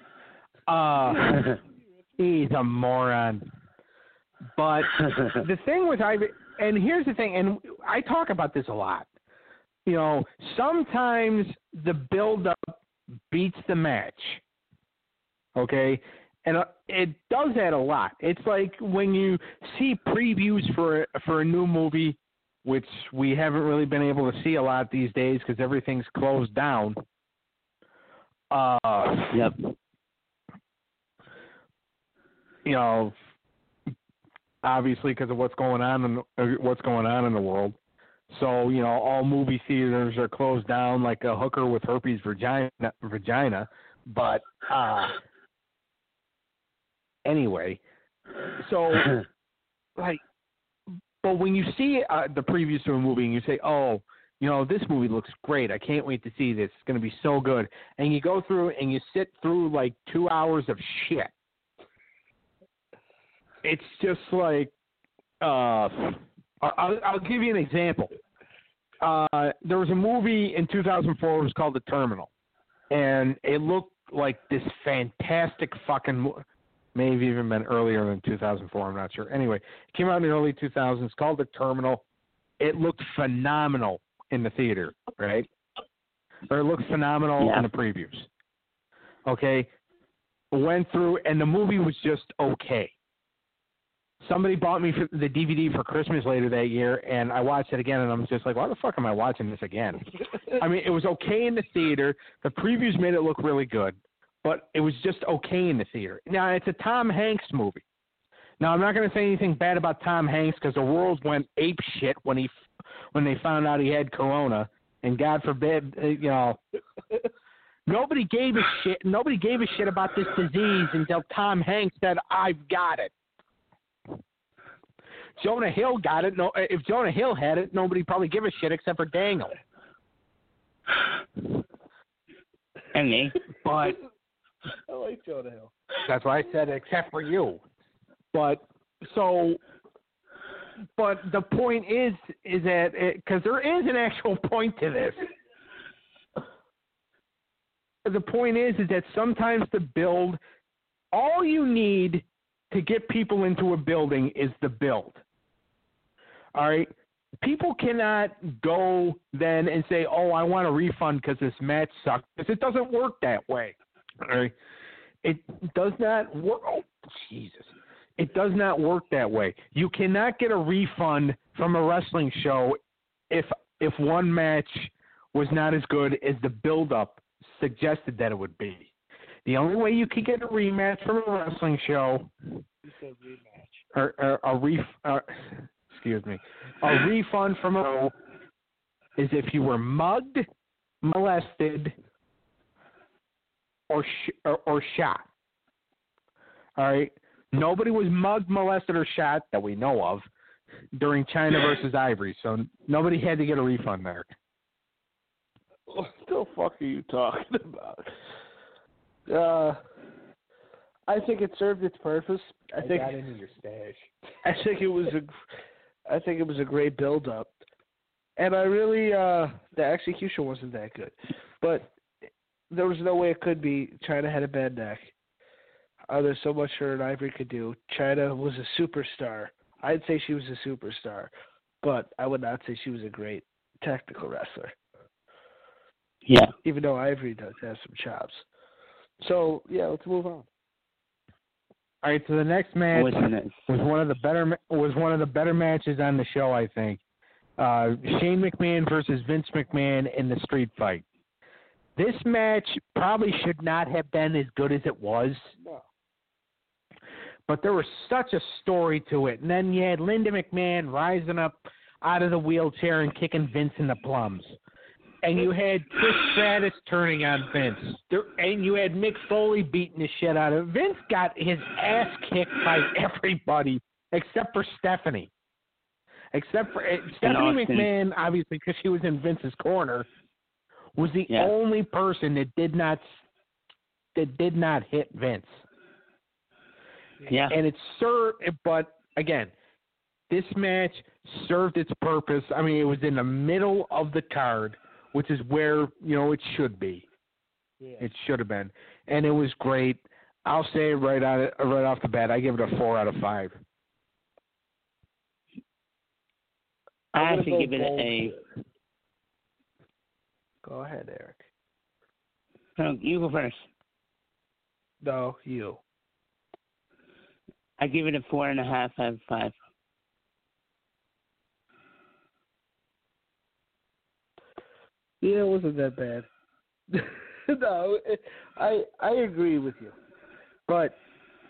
He's a moron. But the thing with Ivory, and here's the thing, and I talk about this a lot. You know, sometimes the build-up beats the match. Okay? And it does that a lot. It's like when you see previews for a new movie, which we haven't really been able to see a lot these days because everything's closed down. Yep. You know, obviously because of what's going on in the world. So, you know, all movie theaters are closed down like a hooker with herpes vagina. But anyway, so like, but when you see the previews to a movie and you say, "Oh, you know, this movie looks great. I can't wait to see this. It's going to be so good," and you go through and you sit through like 2 hours of shit. It's just like, I'll give you an example. There was a movie in 2004. It was called The Terminal, and it looked like this fantastic fucking movie. May have even been earlier than 2004. I'm not sure. Anyway, it came out in the early 2000s. It's called The Terminal. It looked phenomenal in the theater, right? Or it looked phenomenal in the previews. Okay, went through, and the movie was just okay. Somebody bought me the DVD for Christmas later that year, and I watched it again, and I'm just like, why the fuck am I watching this again? I mean, it was okay in the theater. The previews made it look really good, but it was just okay in the theater. Now, it's a Tom Hanks movie. Now, I'm not going to say anything bad about Tom Hanks because the world went ape shit when they found out he had corona, and God forbid, you know, nobody gave a shit. Nobody gave a shit about this disease until Tom Hanks said, "I've got it." Jonah Hill got it. No, if Jonah Hill had it, nobody probably give a shit except for Dangle. And me. But I like Jonah Hill. That's why I said except for you. But the point is that because there is an actual point to this. The point is that sometimes the build, all you need to get people into a building is the build. All right? People cannot go then and say, "Oh, I want a refund because this match sucked," because it doesn't work that way. All right? It does not work. Oh, Jesus. It does not work that way. You cannot get a refund from a wrestling show if one match was not as good as the build-up suggested that it would be. The only way you can get a rematch from a wrestling show, or a refund from a show, is if you were mugged, molested, or shot. All right. Nobody was mugged, molested, or shot that we know of during China versus Ivory, so nobody had to get a refund there. What the fuck are you talking about? I think it served its purpose. I think got into your stash. I think it was a great build up, and I really the execution wasn't that good, but there was no way it could be. China had a bad neck. There's so much her and Ivory could do. China was a superstar. I'd say she was a superstar, but I would not say she was a great technical wrestler. Yeah. Even though Ivory does have some chops. So, yeah, let's move on. All right, so the next match was one of the better matches on the show, I think. Shane McMahon versus Vince McMahon in the street fight. This match probably should not have been as good as it was. No. But there was such a story to it. And then you had Linda McMahon rising up out of the wheelchair and kicking Vince in the plums. And you had Trish Stratus turning on Vince. And you had Mick Foley beating the shit out of him. Vince got his ass kicked by everybody except for Stephanie. Except for Stephanie Austin. McMahon, obviously, because she was in Vince's corner, was the only person that did not hit Vince. Yeah. And it served, but again, this match served its purpose. I mean, it was in the middle of the card, which is where, it should be. Yeah. It should have been. And it was great. I'll say right off the bat, I give it a 4 out of 5. I actually give it a. Go ahead, Eric. No, you go first. No, you. I give it a 4.5 out of 5. Yeah, it wasn't that bad. No, I agree with you. But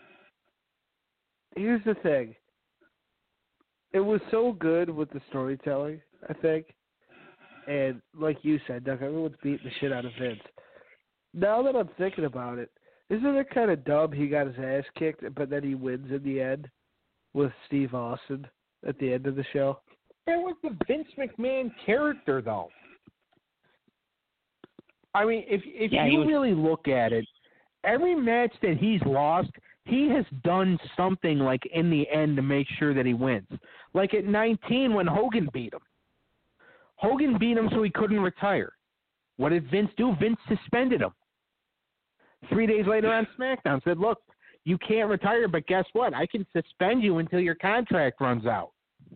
here's the thing. It was so good with the storytelling, I think. And like you said, Doug, everyone's beating the shit out of Vince. Now that I'm thinking about it, isn't it kind of dumb he got his ass kicked, but then he wins in the end with Steve Austin at the end of the show? That was the Vince McMahon character, though. I mean, if you really look at it, every match that he's lost, he has done something like in the end to make sure that he wins. Like at 19 when Hogan beat him. Hogan beat him so he couldn't retire. What did Vince do? Vince suspended him. 3 days later on SmackDown said, look, you can't retire, but guess what? I can suspend you until your contract runs out.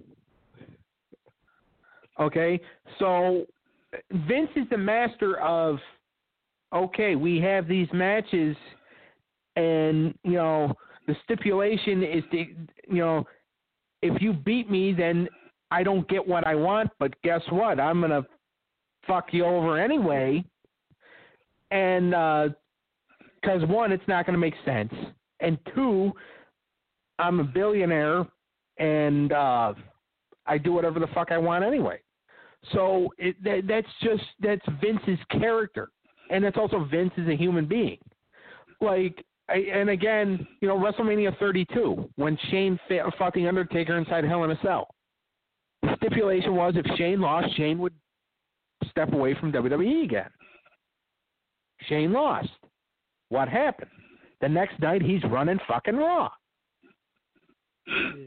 Okay? So Vince is the master of, okay, we have these matches, and, the stipulation is to, if you beat me, then I don't get what I want, but guess what? I'm going to fuck you over anyway. And, because, one, it's not going to make sense. And, two, I'm a billionaire, and I do whatever the fuck I want anyway. So that's Vince's character. And that's also Vince as a human being. And again, WrestleMania 32, when Shane fought The Undertaker inside Hell in a Cell. The stipulation was if Shane lost, Shane would step away from WWE again. Shane lost. What happened? The next night, he's running fucking Raw. Yeah.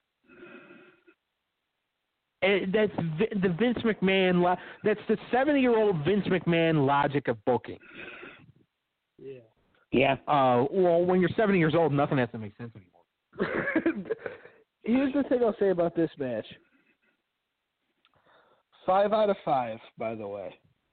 And that's the Vince McMahon. That's the 70-year-old Vince McMahon logic of booking. Yeah. Yeah. Well, when you're 70 years old, nothing has to make sense anymore. Here's the thing I'll say about this match. 5 out of 5, by the way.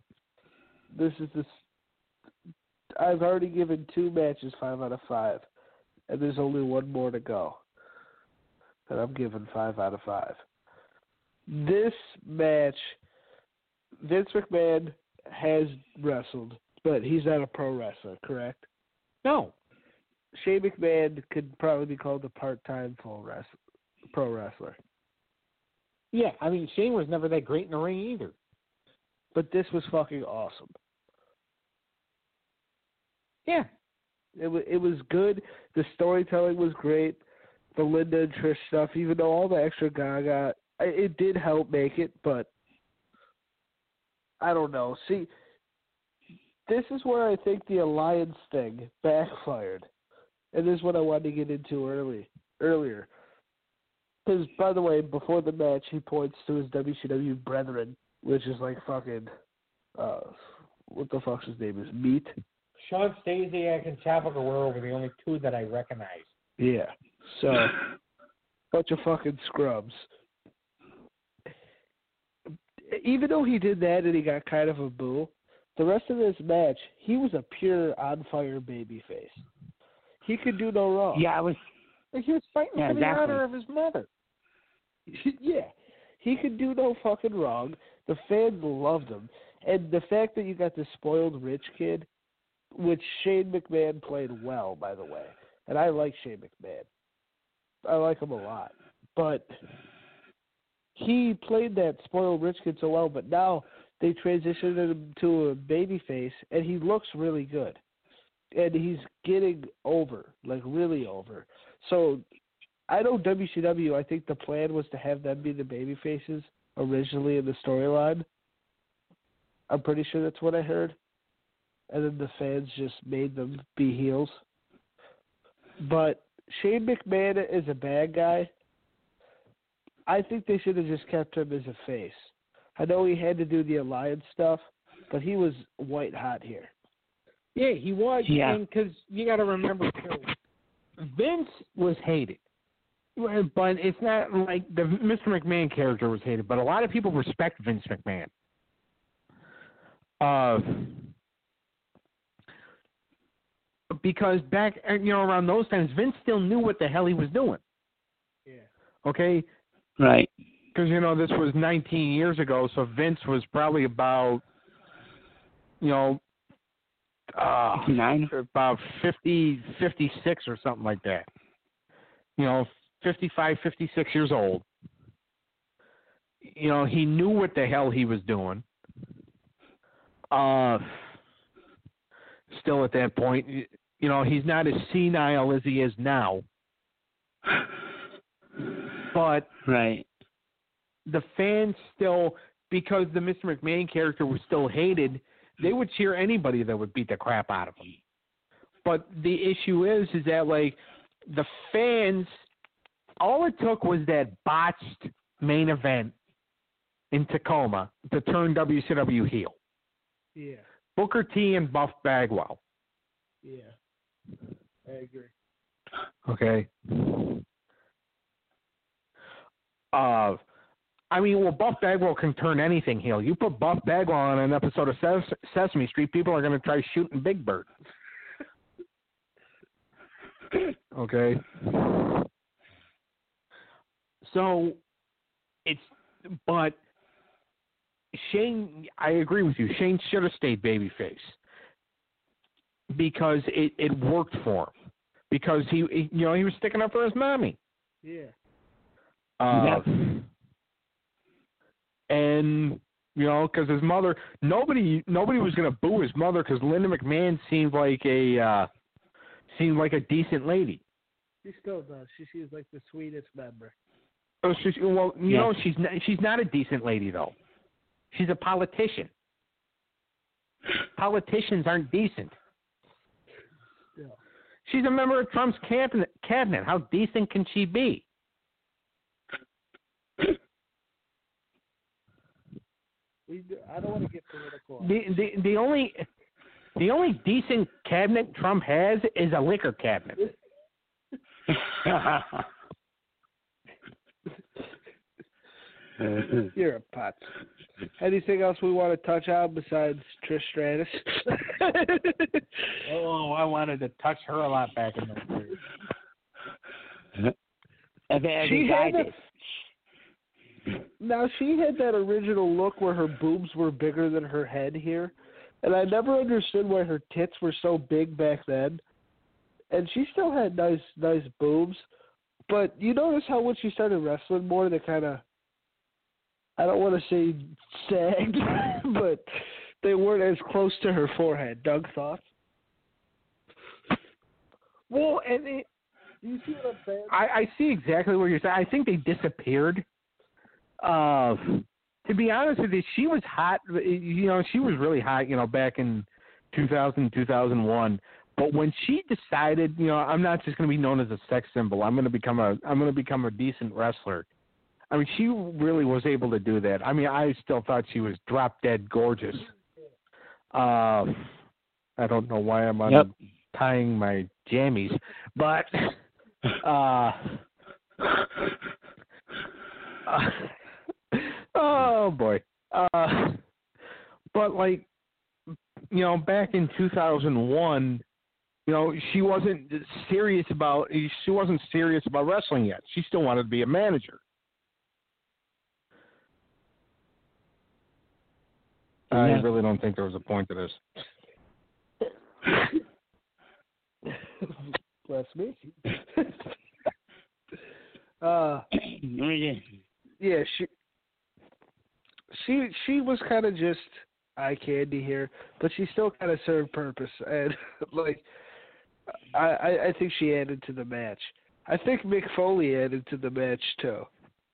I've already given 2 matches 5 out of 5, and there's only one more to go. And I'm giving 5 out of 5. This match, Vince McMahon has wrestled, but he's not a pro wrestler, correct? No. Shane McMahon could probably be called a part-time pro wrestler. Yeah, I mean, Shane was never that great in the ring either. But this was fucking awesome. Yeah. It was good. The storytelling was great. The Linda and Trish stuff, even though all the extra gaga, it did help make it, but I don't know. See, this is where I think the alliance thing backfired. And this is what I wanted to get into earlier. Because, by the way, before the match, he points to his WCW brethren, which is like fucking, what the fuck's his name is? Meat? Sean Stasiak and Chavo Guerrero were the only 2 that I recognized. Yeah. So, bunch of fucking scrubs. Even though he did that and he got kind of a boo, the rest of this match, he was a pure on-fire babyface. He could do no wrong. Yeah, He was fighting for the honor of his mother. Yeah. He could do no fucking wrong. The fans loved him. And the fact that you got this spoiled rich kid, which Shane McMahon played well, by the way. And I like Shane McMahon. I like him a lot. But he played that spoiled rich kid so well, but now they transitioned him to a babyface, and he looks really good. And he's getting over, like really over. So I know WCW, I think the plan was to have them be the baby faces originally in the storyline. I'm pretty sure that's what I heard. And then the fans just made them be heels. But Shane McMahon is a bad guy. I think they should have just kept him as a face. I know he had to do the alliance stuff, but he was white hot here. Yeah, he was. Yeah. And because you got to remember, too, Vince was hated. But it's not like the Mr. McMahon character was hated, but a lot of people respect Vince McMahon. Because back, around those times, Vince still knew what the hell he was doing. Yeah. Okay? Right. Because, this was 19 years ago, so Vince was probably about, 59? About 50, 56 or something like that. 55, 56 years old. He knew what the hell he was doing. Still at that point, he's not as senile as he is now. But right. The fans still, because the Mr. McMahon character was still hated, they would cheer anybody that would beat the crap out of him. But the issue is that, like, the fans, all it took was that botched main event in Tacoma to turn WCW heel. Yeah. Booker T and Buff Bagwell. Yeah. I agree. Okay. Buff Bagwell can turn anything heel. You put Buff Bagwell on an episode of Sesame Street, people are going to try shooting Big Bird. Okay. So, but Shane, I agree with you. Shane should have stayed babyface because it worked for him. Because he was sticking up for his mommy. Yeah. And because his mother, nobody was going to boo his mother because Linda McMahon seemed like a decent lady. She still does. She seems like the sweetest member. Oh, she's not a decent lady though. She's a politician. Politicians aren't decent. Yeah. She's a member of Trump's cabinet. How decent can she be? I don't want to get political. The only decent cabinet Trump has is a liquor cabinet. You're a putz. Anything else we want to touch on besides Trish Stratus? I wanted to touch her a lot back in the day. Now, she had that original look where her boobs were bigger than her head here, and I never understood why her tits were so big back then. And she still had nice boobs, but you notice how when she started wrestling more, they kind of, I don't want to say sagged, but they weren't as close to her forehead. Doug, thoughts? Well, and do you see what I'm saying? I see exactly what you're saying. I think they disappeared. To be honest with you, she was hot. She was really hot, back in 2000, 2001. But when she decided, I'm not just going to be known as a sex symbol. I'm going to become a decent wrestler. I mean, she really was able to do that. I mean, I still thought she was drop dead gorgeous. I don't know why I'm untying my jammies, but oh boy. But like, back in 2001, she wasn't serious about wrestling yet. She still wanted to be a manager. I really don't think there was a point to this. Bless me. Yeah, she was kind of just eye candy here, but she still kind of served purpose, and like I think she added to the match. I think Mick Foley added to the match too.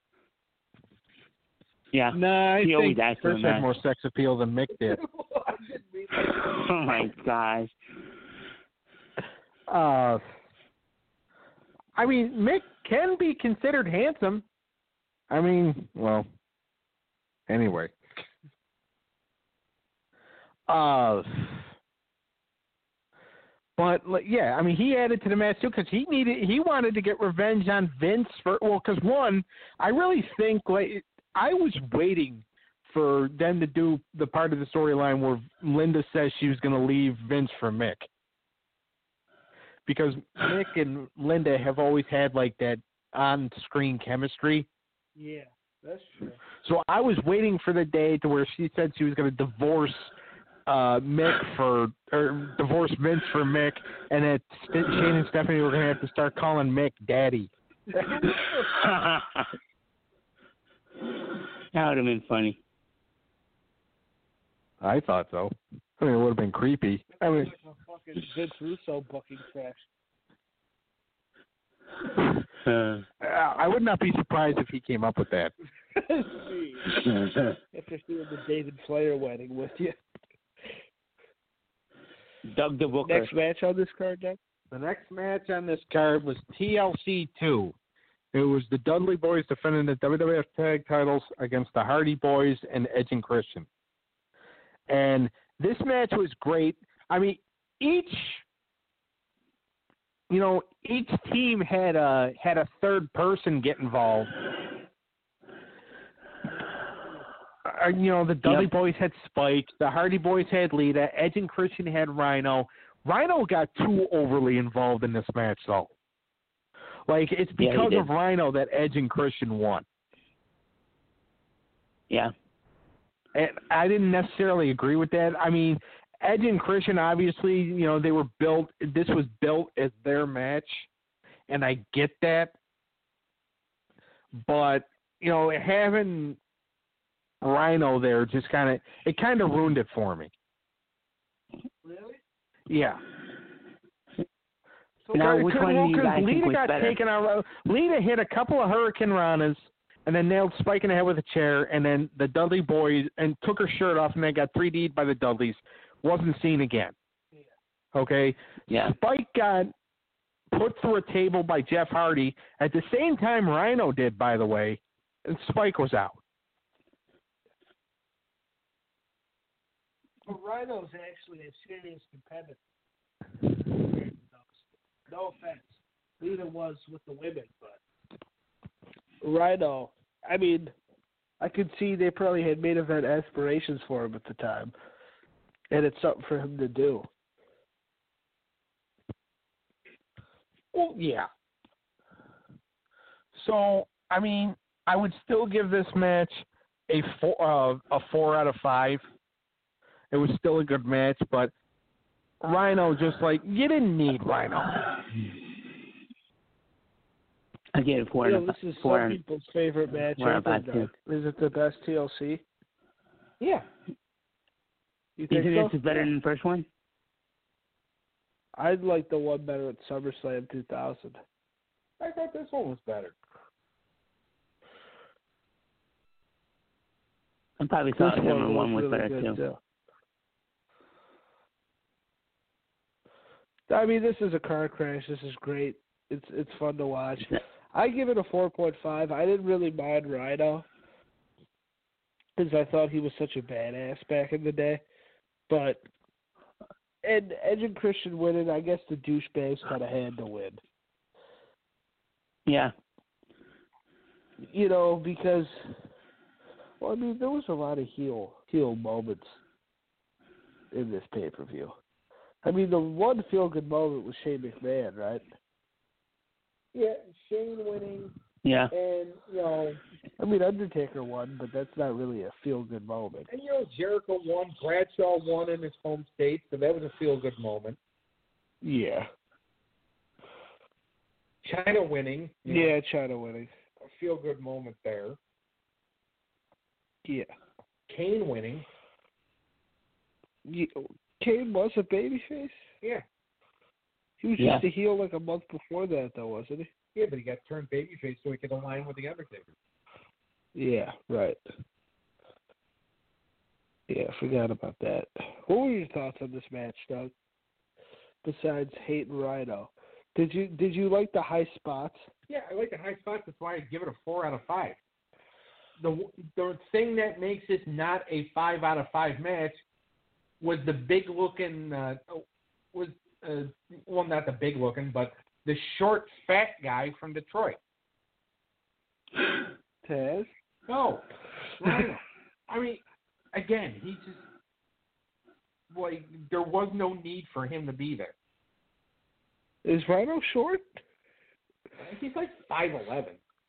Yeah. Nah, I He always think adds to the Chris had match. more sex appeal than Mick did. Oh my gosh. I mean, Mick can be considered handsome. I mean, well, anyway. But yeah, I mean, he added to the match too because he wanted to get revenge on Vince because one, I really think I was waiting for them to do the part of the storyline where Linda says she was going to leave Vince for Mick. Because Mick and Linda have always had that on-screen chemistry. Yeah, that's true. So I was waiting for the day to where she said she was going to divorce divorce Vince for Mick, and that Shane and Stephanie were going to have to start calling Mick Daddy. That would have been funny. I thought so. I mean, it would have been creepy. I mean, a fucking Vince Russo booking crash. I would not be surprised if he came up with that. After seeing the David Flair wedding with you. Doug the Booker. Next match on this card, Doug? The next match on this card was TLC 2. It was the Dudley Boys defending the WWF Tag Titles against the Hardy Boys and Edge and Christian. And this match was great. I mean, each team had a third person get involved. The Dudley Boys had Spike, the Hardy Boys had Lita, Edge and Christian had Rhino. Rhino got too overly involved in this match, though. It's because of Rhino that Edge and Christian won. Yeah. And I didn't necessarily agree with that. I mean, Edge and Christian, obviously, they were built. This was built as their match, and I get that. But having Rhino there just kind of ruined it for me. Really? Yeah. So now, which one do you guys think was better? Taken out. Lita hit a couple of Hurricane Ranas and then nailed Spike in the head with a chair, and then the Dudley Boys and took her shirt off, and then got 3D'd by the Dudleys. Wasn't seen again. Yeah. Okay? Yeah. Spike got put through a table by Jeff Hardy at the same time Rhino did, by the way, and Spike was out. But Rhino's actually a serious competitor. No offense. Lita was with the women, but Rhino, I mean, I could see they probably had main event aspirations for him at the time. And it's something for him to do. Well, yeah. So, I mean, I would still give this match a 4 out of 5. It was still a good match, but Rhino you didn't need Rhino. I gave it 4 out of 5. This is some people's favorite match ever, Doug. Is it the best TLC? Yeah. You think so? this is better than the first one? I'd like the one better at SummerSlam 2000. I thought this one was better. I probably thought the number one was better too. I mean, this is a car crash. This is great. It's fun to watch. I give it a 4.5. I didn't really mind Rhino because I thought he was such a badass back in the day. But and Edge and Christian winning, I guess the douchebags kind of had to win. Yeah. Because, well, I mean, there was a lot of heel moments in this pay-per-view. I mean, the one feel-good moment was Shane McMahon, right? Yeah, Shane winning. Yeah. And, I mean, Undertaker won, but that's not really a feel-good moment. And, Jericho won, Bradshaw won in his home state, so that was a feel-good moment. Yeah. Chyna winning. Yeah, Chyna winning. A feel-good moment there. Yeah. Kane winning. Yeah. Kane was a babyface? Yeah. He was just a heel like a month before that, though, wasn't he? Yeah, but he got turned babyface so he could align with the Undertaker. Yeah, right. Yeah, I forgot about that. What were your thoughts on this match, Doug? Besides hate and Rhino, did you like the high spots? Yeah, I like the high spots. That's why I give it a 4 out of 5. The thing that makes this not a 5 out of 5 match was the big looking not the big looking, but the short fat guy from Detroit. Taz? No, Rhino. I mean, again, he just there was no need for him to be there. Is Rhino short? He's like 5'11".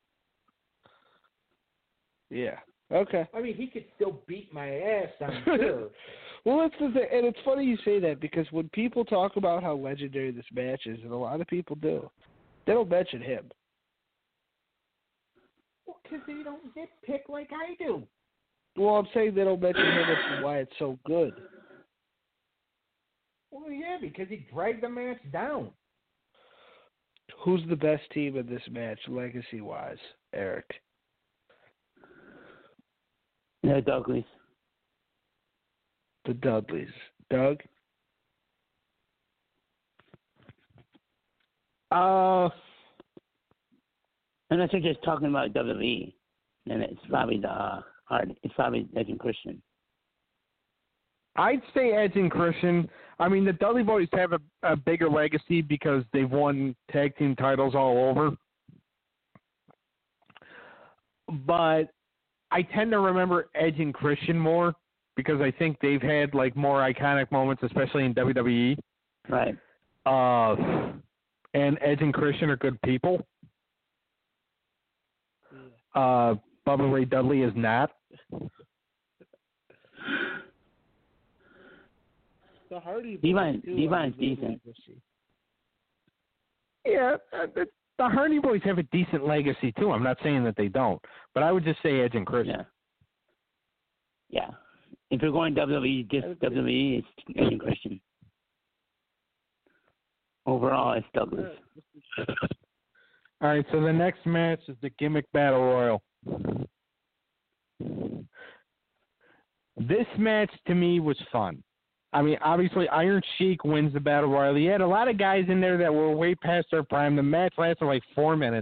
Yeah. Okay. I mean, he could still beat my ass, I'm sure. Well, that's the thing, and it's funny you say that because when people talk about how legendary this match is, and a lot of people do, they don't mention him. Well, because they don't get picked like I do. Well, I'm saying they don't mention him as to why it's so good. Well, yeah, because he dragged the match down. Who's the best team in this match, legacy-wise, Eric? The Dudleys. The Dudleys. Doug? Unless you're just talking about WWE, then it's probably it's probably Edge and Christian. I'd say Edge and Christian. I mean, the Dudley Boys have a bigger legacy because they've won tag team titles all over. But I tend to remember Edge and Christian more because I think they've had like more iconic moments, especially in WWE. Right. And Edge and Christian are good people. Bubba Ray Dudley is not. The Hardy Devon's decent. Yeah, the Hardy Boys have a decent legacy too. I'm not saying that they don't, but I would just say Edge and Christian. Yeah. If you're going WWE, just WWE, it's Edge and Christian. Overall, it's Douglas. All right, so the next match is the Gimmick Battle Royal. This match to me was fun. I mean, obviously, Iron Sheik wins the Battle Royal. He had a lot of guys in there that were way past their prime. The match lasted like 4 minutes.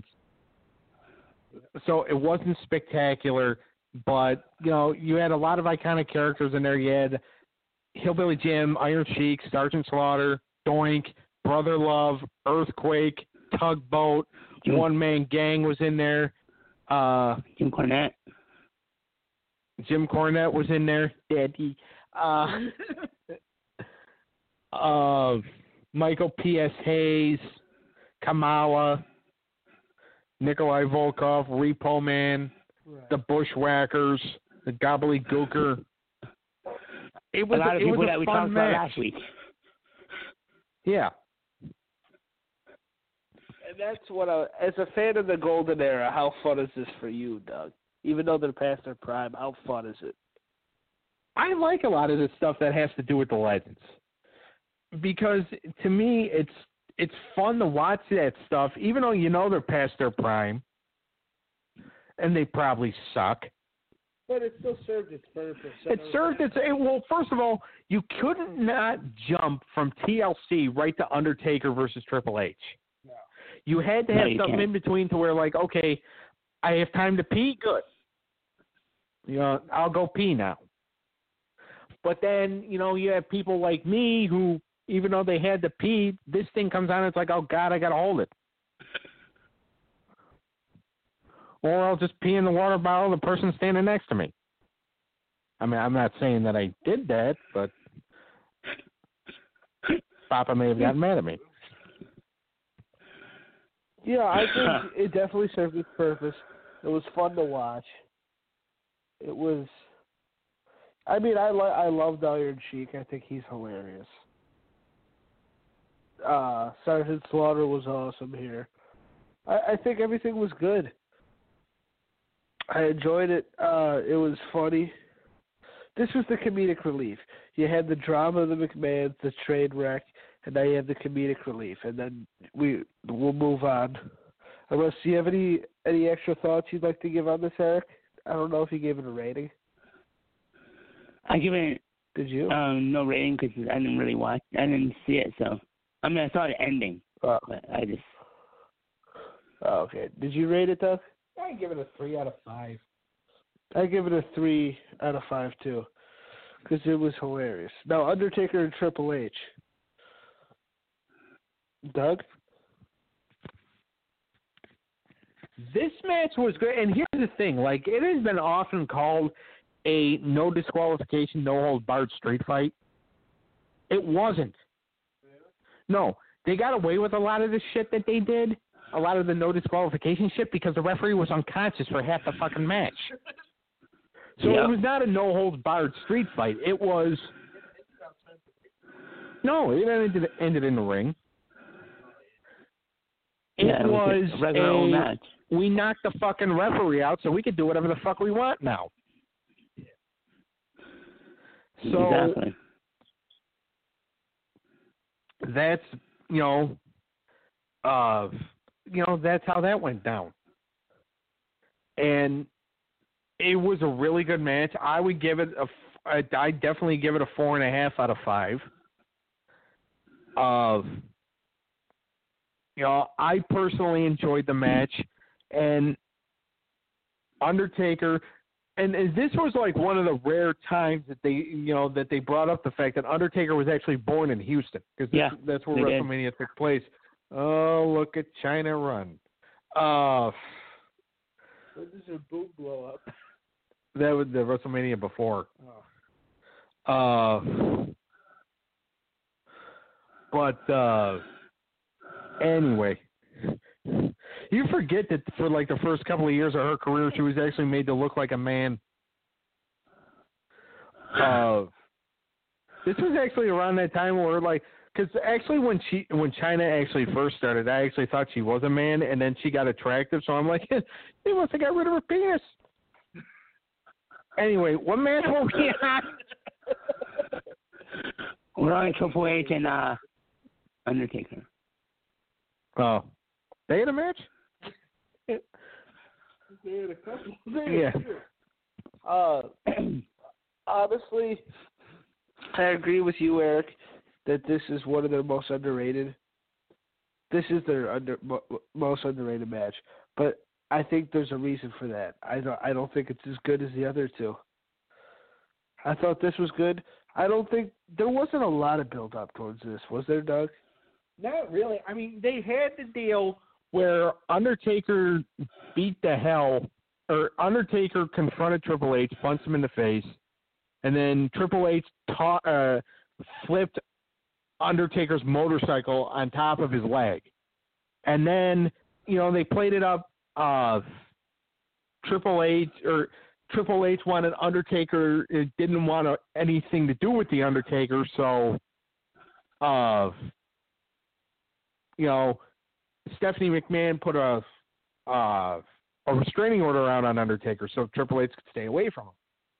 So it wasn't spectacular, but, you know, you had a lot of iconic characters in there. You had Hillbilly Jim, Iron Sheik, Sergeant Slaughter, Doink, Brother Love, Earthquake, Tugboat, One Man Gang was in there. Jim Cornette. Jim Cornette was in there. Daddy. Michael P.S. Hayes, Kamala, Nikolai Volkov, Repo Man, the Bushwhackers, the Gobbledygooker. It was a lot of people that we fun talked match. about last week. Yeah. And that's what as a fan of the Golden Era, how fun is this for you, Doug? Even though they're past their prime, how fun is it? I like a lot of the stuff that has to do with the legends. Because to me, it's fun to watch that stuff, even though you know they're past their prime, and they probably suck. But it still served its purpose. Well, first of all, you couldn't not jump from TLC right to Undertaker versus Triple H. No. You had to have something in between to where, like, okay, I have time to pee, good. You know, I'll go pee now. But then, you know, you have people like me who, even though they had to pee, this thing comes on and it's like, oh, God, I got to hold it. Or I'll just pee in the water bottle of the person standing next to me. I mean, I'm not saying that I did that, but Papa may have gotten mad at me. Yeah, I think it definitely served its purpose. It was fun to watch. It was... I mean, I loved Iron Sheik. I think he's hilarious. Sergeant Slaughter was awesome here. I think everything was good. I enjoyed it. It was funny. This was the comedic relief. You had the drama of the McMahons, the trade wreck, and now you have the comedic relief, and then we'll move on. Unless, do you have any extra thoughts you'd like to give on this, Eric? I don't know if you gave it a rating. I give it. Did you? No rating because I didn't really watch. I didn't see it, so I mean I saw the ending, but I just. Oh, okay. Did you rate it, Doug? I give it a 3 out of 5. I give it a 3 out of 5 too, because it was hilarious. Now, Undertaker and Triple H. Doug? This match was great, and here's the thing: like, it has been often called a no disqualification, no holds barred street fight. It wasn't. No, they got away with a lot of the shit that they did, a lot of the no disqualification shit, because the referee was unconscious for half the fucking match. So It was not a no holds barred street fight. It was. No, it ended in the ring. It was a regular old match. We knocked the fucking referee out so we could do whatever the fuck we want now. So exactly. That's that's how that went down. And it was a really good match. I would give it I definitely give it a 4.5 out of 5. I personally enjoyed the match, and Undertaker, and this was like one of the rare times that they brought up the fact that Undertaker was actually born in Houston, because that's where WrestleMania took place. Oh, look at China run. When does her boob blow up? That was the WrestleMania before. Anyway, you forget that for like the first couple of years of her career, she was actually made to look like a man. This was actually around that time where, like, because actually when China actually first started, I actually thought she was a man, and then she got attractive, so I'm like, they must have got rid of her penis. Anyway, what match will we on? We're on Triple H and Undertaker. Oh, they had a match? They had a couple. Yeah. Honestly, I agree with you, Eric, that this is one of their most underrated. This is their most underrated match, but I think there's a reason for that. I don't think it's as good as the other two. I thought this was good. I don't think there wasn't a lot of build up towards this, was there, Doug? Not really. I mean, they had the deal where Undertaker Undertaker confronted Triple H, punched him in the face, and then Triple H flipped Undertaker's motorcycle on top of his leg. And then, they played it up. Triple H wanted Undertaker, didn't want anything to do with the Undertaker, so Stephanie McMahon put a restraining order out on Undertaker so Triple H could stay away from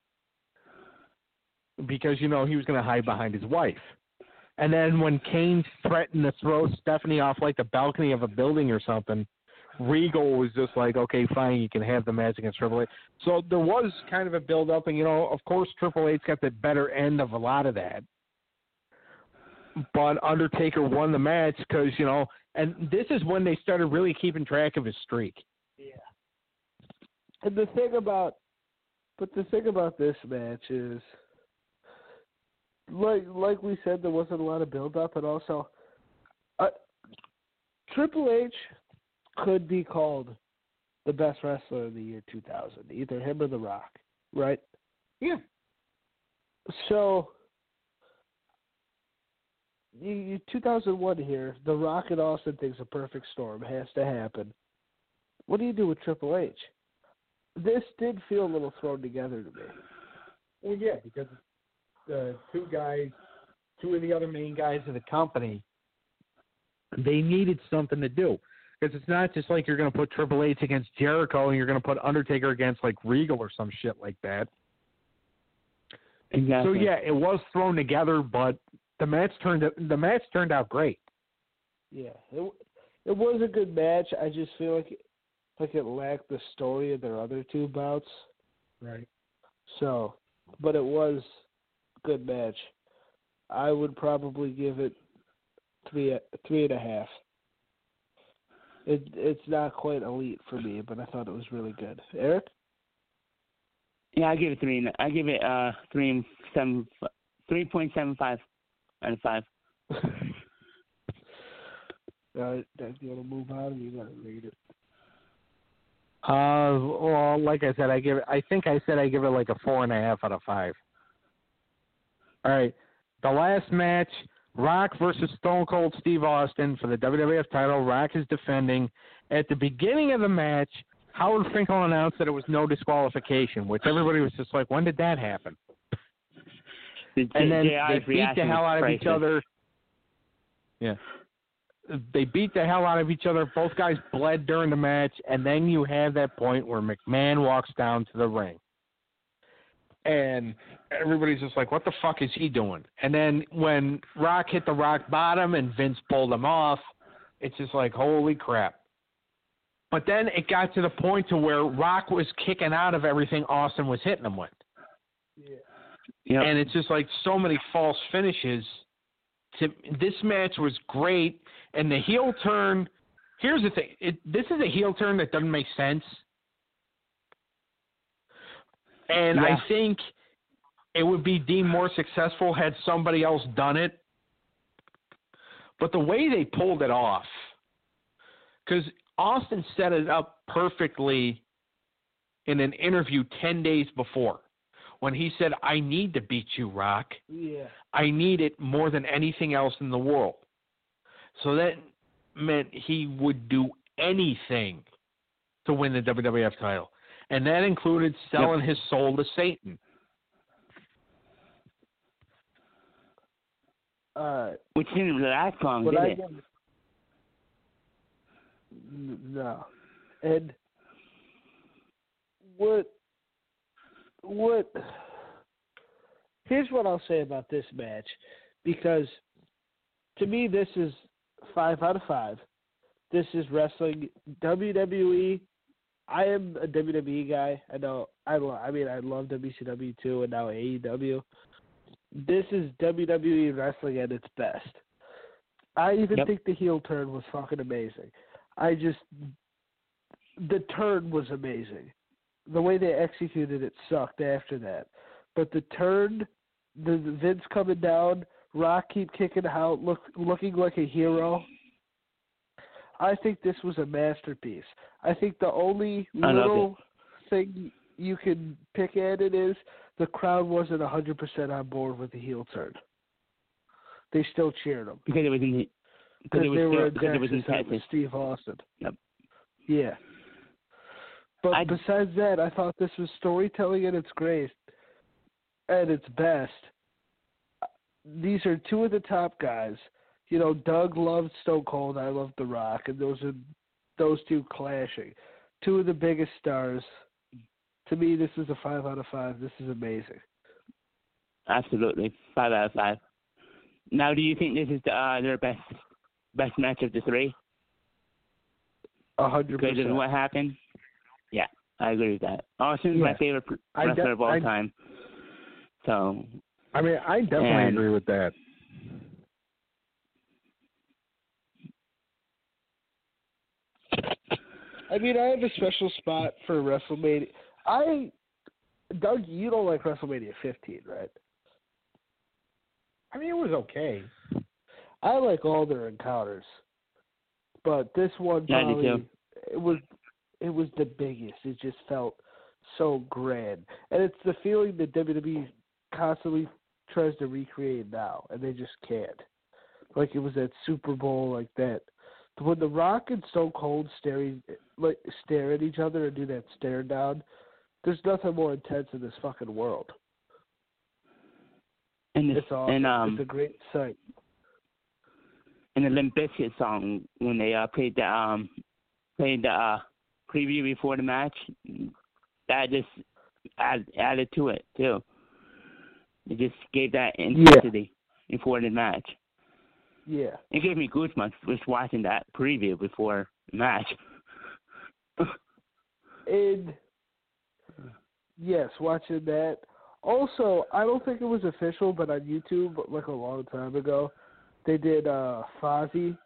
him, because he was going to hide behind his wife. And then when Kane threatened to throw Stephanie off like the balcony of a building or something, Regal was just like, okay, fine, you can have the match against Triple H. So there was kind of a build-up, and, of course, Triple H got the better end of a lot of that. But Undertaker won the match because, and this is when they started really keeping track of his streak. Yeah. And the thing about this match is, like we said, there wasn't a lot of build-up, and also Triple H could be called the best wrestler of the year 2000, either him or The Rock, right? Yeah. So, 2001 here, The Rock and Austin thinks a perfect storm has to happen. What do you do with Triple H? This did feel a little thrown together to me. Well, yeah, because the two of the other main guys of the company, they needed something to do. Because it's not just like you're going to put Triple H against Jericho and you're going to put Undertaker against, like, Regal or some shit like that. Exactly. So, yeah, it was thrown together, but the match turned out great. Yeah, it was a good match. I just feel like it lacked the story of their other two bouts. Right. So, but it was a good match. I would probably give it 3.5. It's not quite elite for me, but I thought it was really good. Eric? Yeah, I give it 3. I give it 3.75 out of 5. Do you want to move on, or you got to read it? Well, like I said, I give it like a 4.5 out of 5. All right, the last match, Rock versus Stone Cold Steve Austin for the WWF title. Rock is defending. At the beginning of the match, Howard Finkel announced that it was no disqualification, which everybody was just like, when did that happen? And then they beat the hell out of each other. Yeah. They beat the hell out of each other. Both guys bled during the match, and then you have that point where McMahon walks down to the ring. And everybody's just like, what the fuck is he doing? And then when Rock hit the rock bottom and Vince pulled him off, it's just like, holy crap. But then it got to the point to where Rock was kicking out of everything Austin was hitting him with. Yeah. Yep. And it's just like so many false finishes. This match was great, and the heel turn. Here's the thing: this is a heel turn that doesn't make sense, and I think it would be deemed more successful had somebody else done it. But the way they pulled it off, because Austin set it up perfectly in an interview 10 days before, when he said, I need to beat you, Rock. Yeah. I need it more than anything else in the world. So that meant he would do anything to win the WWF title. And that included selling his soul to Satan. Which didn't last long, did it? No. And what here's what I'll say about this match, because to me this is 5 out of 5. This is wrestling. WWE, I am a WWE guy. I know. I love WCW too, and now AEW. This is WWE wrestling at its best. I even think the heel turn was fucking amazing. The turn was amazing. The way they executed it sucked after that. But the turn, the Vince coming down, Rock keep kicking out, looking like a hero. I think this was a masterpiece. I think the only little thing you can pick at it is the crowd wasn't 100% on board with the heel turn. They still cheered him. Because it was in with Steve Austin. Yep. Yeah. But besides that, I thought this was storytelling at its greatest, at its best. These are two of the top guys. You know, Doug loved Stone Cold, I loved The Rock, and those two clashing. Two of the biggest stars. To me, this is a 5 out of 5. This is amazing. Absolutely, 5 out of 5. Now, do you think this is their best match of the three? 100%. Because of what happened? Yeah, I agree with that. Austin's my favorite wrestler of all time. So, I mean, I definitely agree with that. I mean, I have a special spot for WrestleMania. Doug, you don't like WrestleMania 15, right? I mean, it was okay. I like all their encounters, but this one probably it was the biggest. It just felt so grand, and it's the feeling that WWE constantly tries to recreate now, and they just can't. Like it was that Super Bowl, like that. When The Rock and Stone Cold stare at each other and do that stare down, there's nothing more intense in this fucking world. And it's awesome. It's a great sight. And the Limp Bizkit song, when they played the preview before the match, that just added to it too. It just gave that intensity. before the match. Yeah. It gave me goosebumps just watching that preview before the match. And yes, watching that. Also, I don't think it was official, but on YouTube, like a long time ago, they did Fozzy.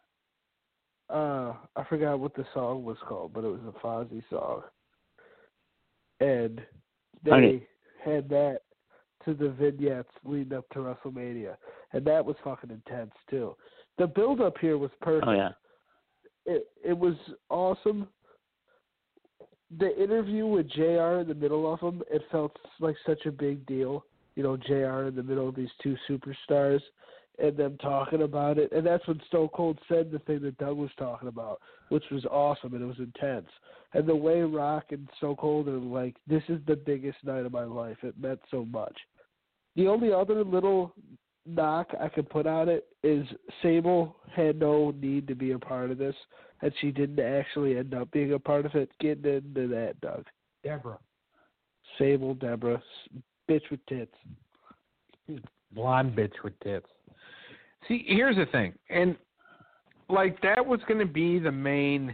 I forgot what the song was called, but it was a Fozzy song. And they had that to the vignettes leading up to WrestleMania. And that was fucking intense, too. The build-up here was perfect. Oh, yeah. It was awesome. The interview with JR in the middle of them, it felt like such a big deal. You know, JR in the middle of these two superstars and them talking about it. And that's when Stone Cold said the thing that Doug was talking about, which was awesome and it was intense. And the way Rock and Stone Cold are like, this is the biggest night of my life. It meant so much. The only other little knock I could put on it is Sable had no need to be a part of this, and she didn't actually end up being a part of it. Getting into that, Doug. Deborah. Sable, Deborah, bitch with tits. Blonde bitch with tits. See, here's the thing, and like that was going to be the main,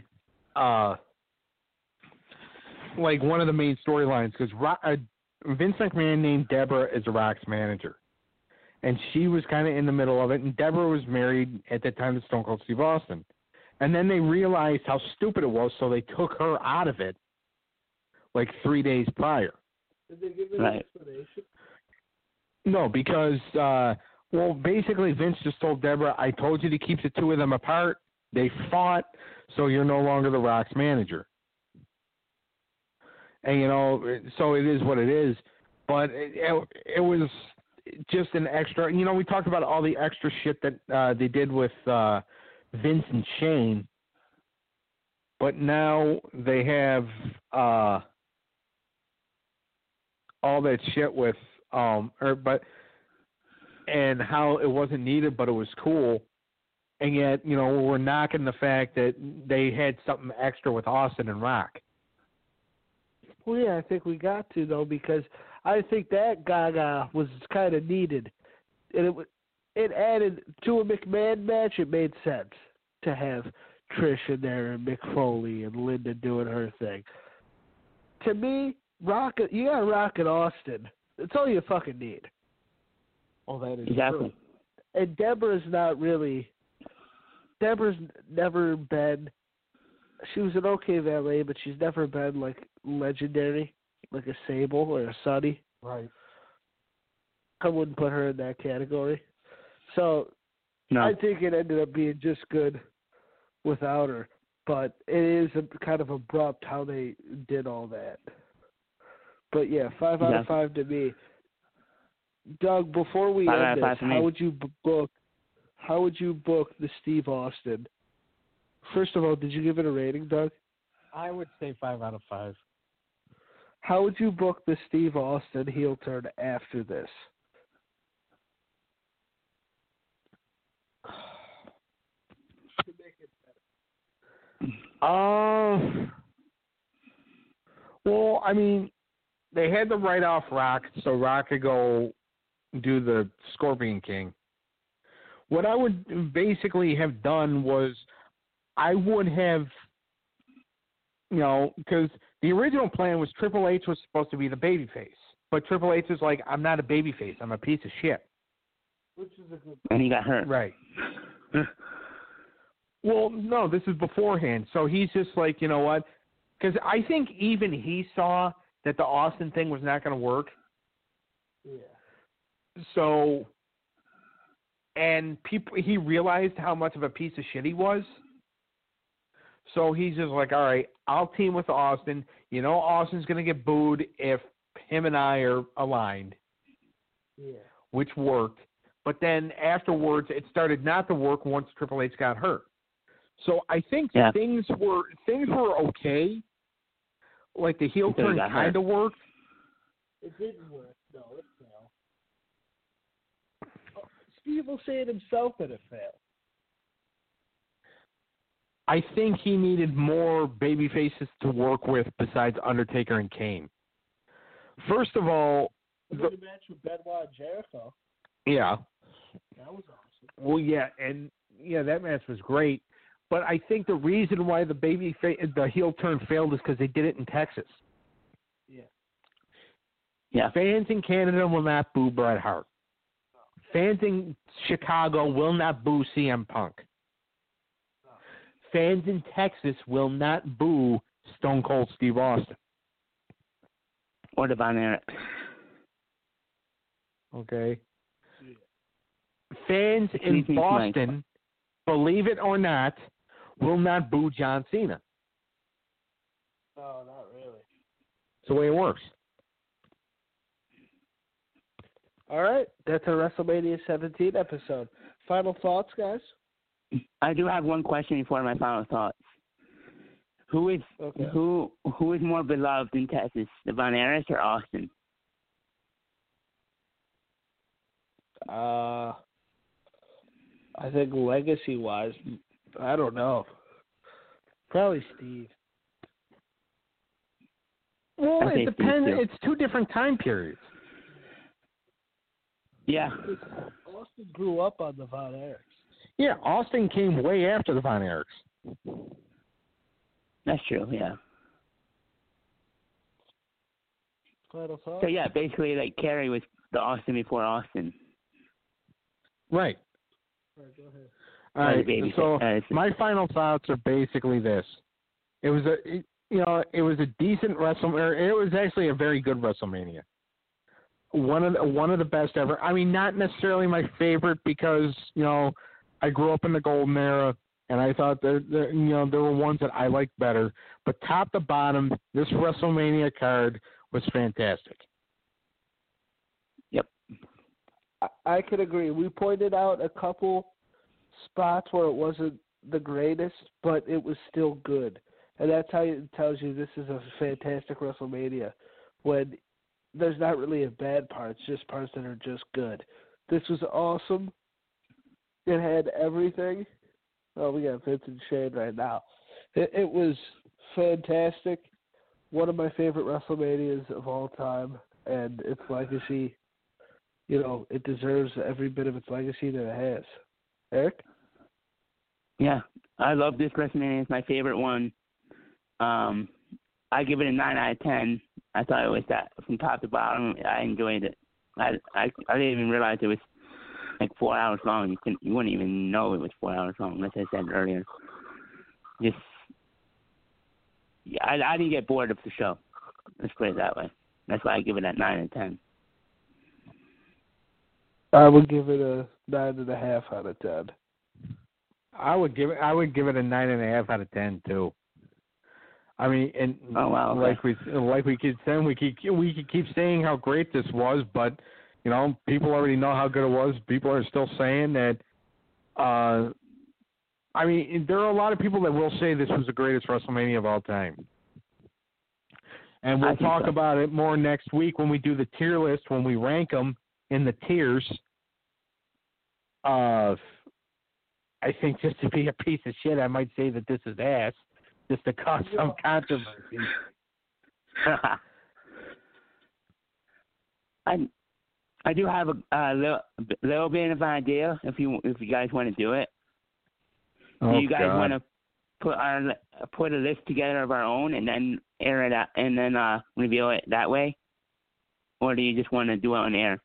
like one of the main storylines because Vince McMahon named Deborah as Rock's manager. And she was kind of in the middle of it, and Deborah was married at that time to Stone Cold Steve Austin. And then they realized how stupid it was, so they took her out of it like 3 days prior. Did they give an explanation? No, because, basically Vince just told Deborah, I told you to keep the two of them apart. They fought, so you're no longer the Rock's manager. And, you know, so it is what it is. But it was just an extra, you know, we talked about all the extra shit that they did with Vince and Shane, but now they have all that shit with, and how it wasn't needed, but it was cool, and yet, you know, we're knocking the fact that they had something extra with Austin and Rock. Well, yeah, I think we got to, though, because I think that Gaga was kind of needed. And it added to a McMahon match, it made sense to have Trish in there and Mick Foley and Linda doing her thing. To me, you got Rock and Austin. That's all you fucking need. Oh, that is exactly true. And Deborah's never been, she was an okay valet, but she's never been, like, legendary, like a Sable or a Sunny. Right. I wouldn't put her in that category. So no. I think it ended up being just good without her. But it is kind of abrupt how they did all that. But, yeah, 5 out of 5 to me. Doug, before we end this, how would you book the Steve Austin? First of all, did you give it a rating, Doug? I would say 5 out of 5. How would you book the Steve Austin heel turn after this? To make it better. Well, I mean, they had to write off Rock, so Rock could go do the Scorpion King. What I would basically have done was I would have, you know, because the original plan was Triple H was supposed to be the babyface. But Triple H is like, I'm not a babyface. I'm a piece of shit. Which is a good. And he got hurt. Right. Well, no, this is beforehand. So he's just like, you know what? Because I think even he saw that the Austin thing was not going to work. Yeah. So, and he realized how much of a piece of shit he was. So he's just like, all right, I'll team with Austin. You know, Austin's going to get booed if him and I are aligned. Yeah. Which worked. But then afterwards, it started not to work once Triple H got hurt. So I think things were okay. Like the heel turn kind of worked. It didn't work. No, it failed. Steve will say it himself that it failed. I think he needed more baby faces to work with besides Undertaker and Kane. First of all, the match with Benoit and Jericho. Yeah. That was awesome. Well, yeah, and that match was great. But I think the reason why the heel turn failed is because they did it in Texas. Yeah. Fans in Canada will not boo Bret Hart. Fans in Chicago will not boo CM Punk. Fans in Texas will not boo Stone Cold Steve Austin. Or the Von Erichs. Okay. Fans in Boston, believe it or not, will not boo John Cena. No, not really. It's the way it works. All right, that's a WrestleMania 17 episode. Final thoughts, guys? I do have one question before my final thoughts. Who is more beloved in Texas, the Von Erichs or Austin? I think legacy-wise, I don't know. Probably Steve. Well, Okay, it depends. Steve, It's two different time periods. Yeah. Austin grew up on the Von Erichs. Yeah, Austin came way after the Von Erichs. That's true, yeah. Final thoughts? So, yeah, basically, like, Kerry was the Austin before Austin. Right. All right, go ahead. All right. Baby. So my final thoughts are basically this: it was a decent WrestleMania. It was actually a very good WrestleMania. One of the best ever. I mean, not necessarily my favorite because I grew up in the golden era, and I thought there were ones that I liked better. But top to bottom, this WrestleMania card was fantastic. Yep. I could agree. We pointed out a couple spots where it wasn't the greatest, but it was still good. And that's how it tells you this is a fantastic WrestleMania, when there's not really a bad part. It's just parts that are just good. This was awesome. It had everything. Oh, we got Vince and Shane right now. It was fantastic. One of my favorite WrestleManias of all time, and its legacy, it deserves every bit of its legacy that it has. Eric? Yeah, I love this WrestleMania. It's my favorite one. I give it a 9 out of 10. I thought it was that from top to bottom. I enjoyed it. I didn't even realize it was like 4 hours long. You wouldn't even know it was 4 hours long, as I said earlier. I didn't get bored of the show. Let's put it that way. That's why I give it a 9 out of 10. I would give it a 9.5 out of 10. I would give it a 9.5 out of 10 too. I mean, and oh, wow, okay. like we keep saying, we could keep saying how great this was, but people already know how good it was. People are still saying that. I mean, there are a lot of people that will say this was the greatest WrestleMania of all time. And we'll talk about it more next week when we do the tier list, when we rank them in the tiers. I think just to be a piece of shit, I might say that this is ass, just to cause some controversy. I do have a little bit of an idea if you guys want to do it. Oh, do you guys God. want to put a list together of our own and then air it out and then reveal it that way, or do you just want to do it on air?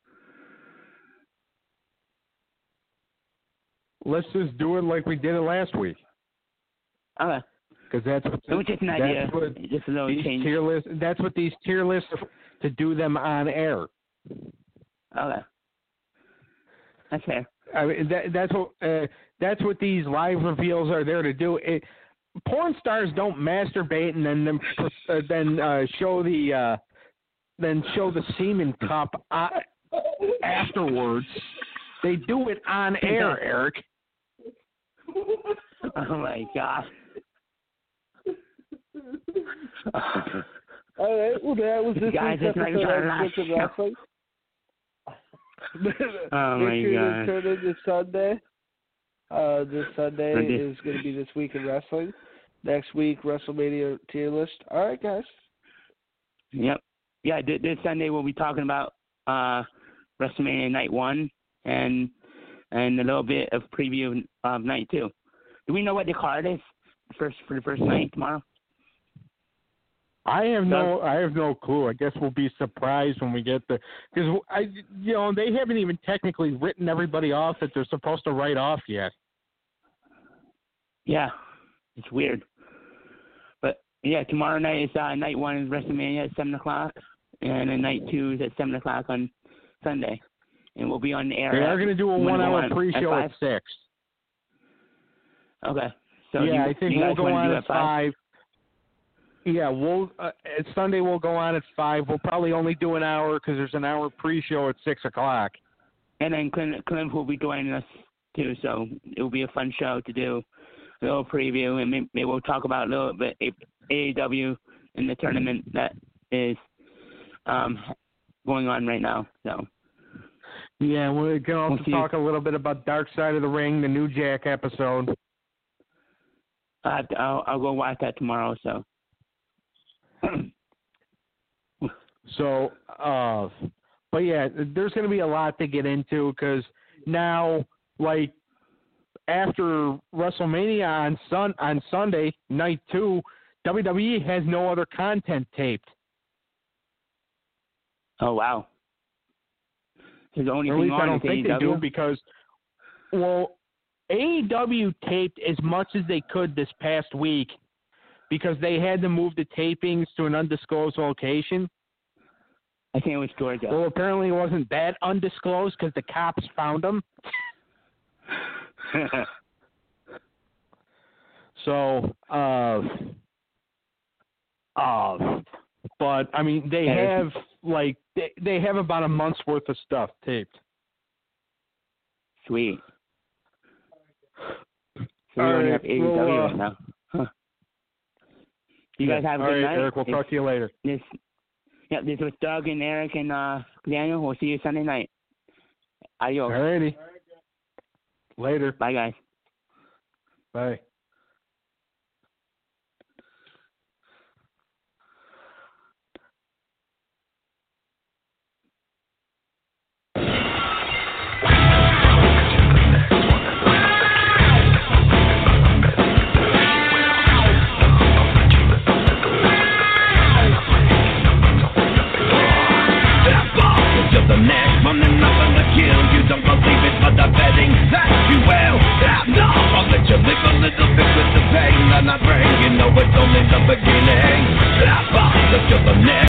Let's just do it like we did it last week. Okay. Because that's what. It was just an idea. Just a little change. That's what these tier lists are, to do them on air. Okay. That's fair. I mean, that's what these live reveals are there to do. Porn stars don't masturbate and then show the semen cup afterwards. They do it on air, Eric. Oh my God. All right, well, that was this Guys, week's episode of Scripted Wrestling. Oh Make sure my to God. turn in this Sunday. This Sunday is going to be This Week in Wrestling. Next week, WrestleMania tier list. All right, guys. Yep. Yeah, this Sunday we'll be talking about WrestleMania Night 1 and and a little bit of preview of night 2. Do we know what the card is for the first night tomorrow? I have no clue. I guess we'll be surprised when we get there, because they haven't even technically written everybody off that they're supposed to write off yet. Yeah, it's weird. But yeah, tomorrow night is night 1 is WrestleMania at 7:00, and then night 2 is at 7:00 on Sunday, and we'll be on the air. They are going to do a 1-hour pre-show at 6. Okay. So yeah, I think we'll go on at 5. Yeah, Sunday we'll go on at 5. We'll probably only do an hour because there's an hour pre-show at 6:00. And then Clint will be joining us too, so it will be a fun show to do. A little preview, and maybe we'll talk about a little bit AEW in the tournament that is going on right now. So. Yeah, we're going to talk a little bit about Dark Side of the Ring, the New Jack episode. I'll go watch that tomorrow. So. But yeah, there's going to be a lot to get into because now, like, after WrestleMania on Sunday, night 2, WWE has no other content taped. Oh, wow. There's only or at least I don't think they do because, AEW taped as much as they could this past week because they had to move the tapings to an undisclosed location. I think it was Georgia. Well, apparently it wasn't that undisclosed because the cops found them. So, but I mean, they have they have about a month's worth of stuff taped. Sweet. So we only have AEW right now. Huh. You guys have a good night. Eric, we'll talk to you later. This was Doug and Eric and Daniel. We'll see you Sunday night. Adios. Alrighty. Later. Bye, guys. Bye.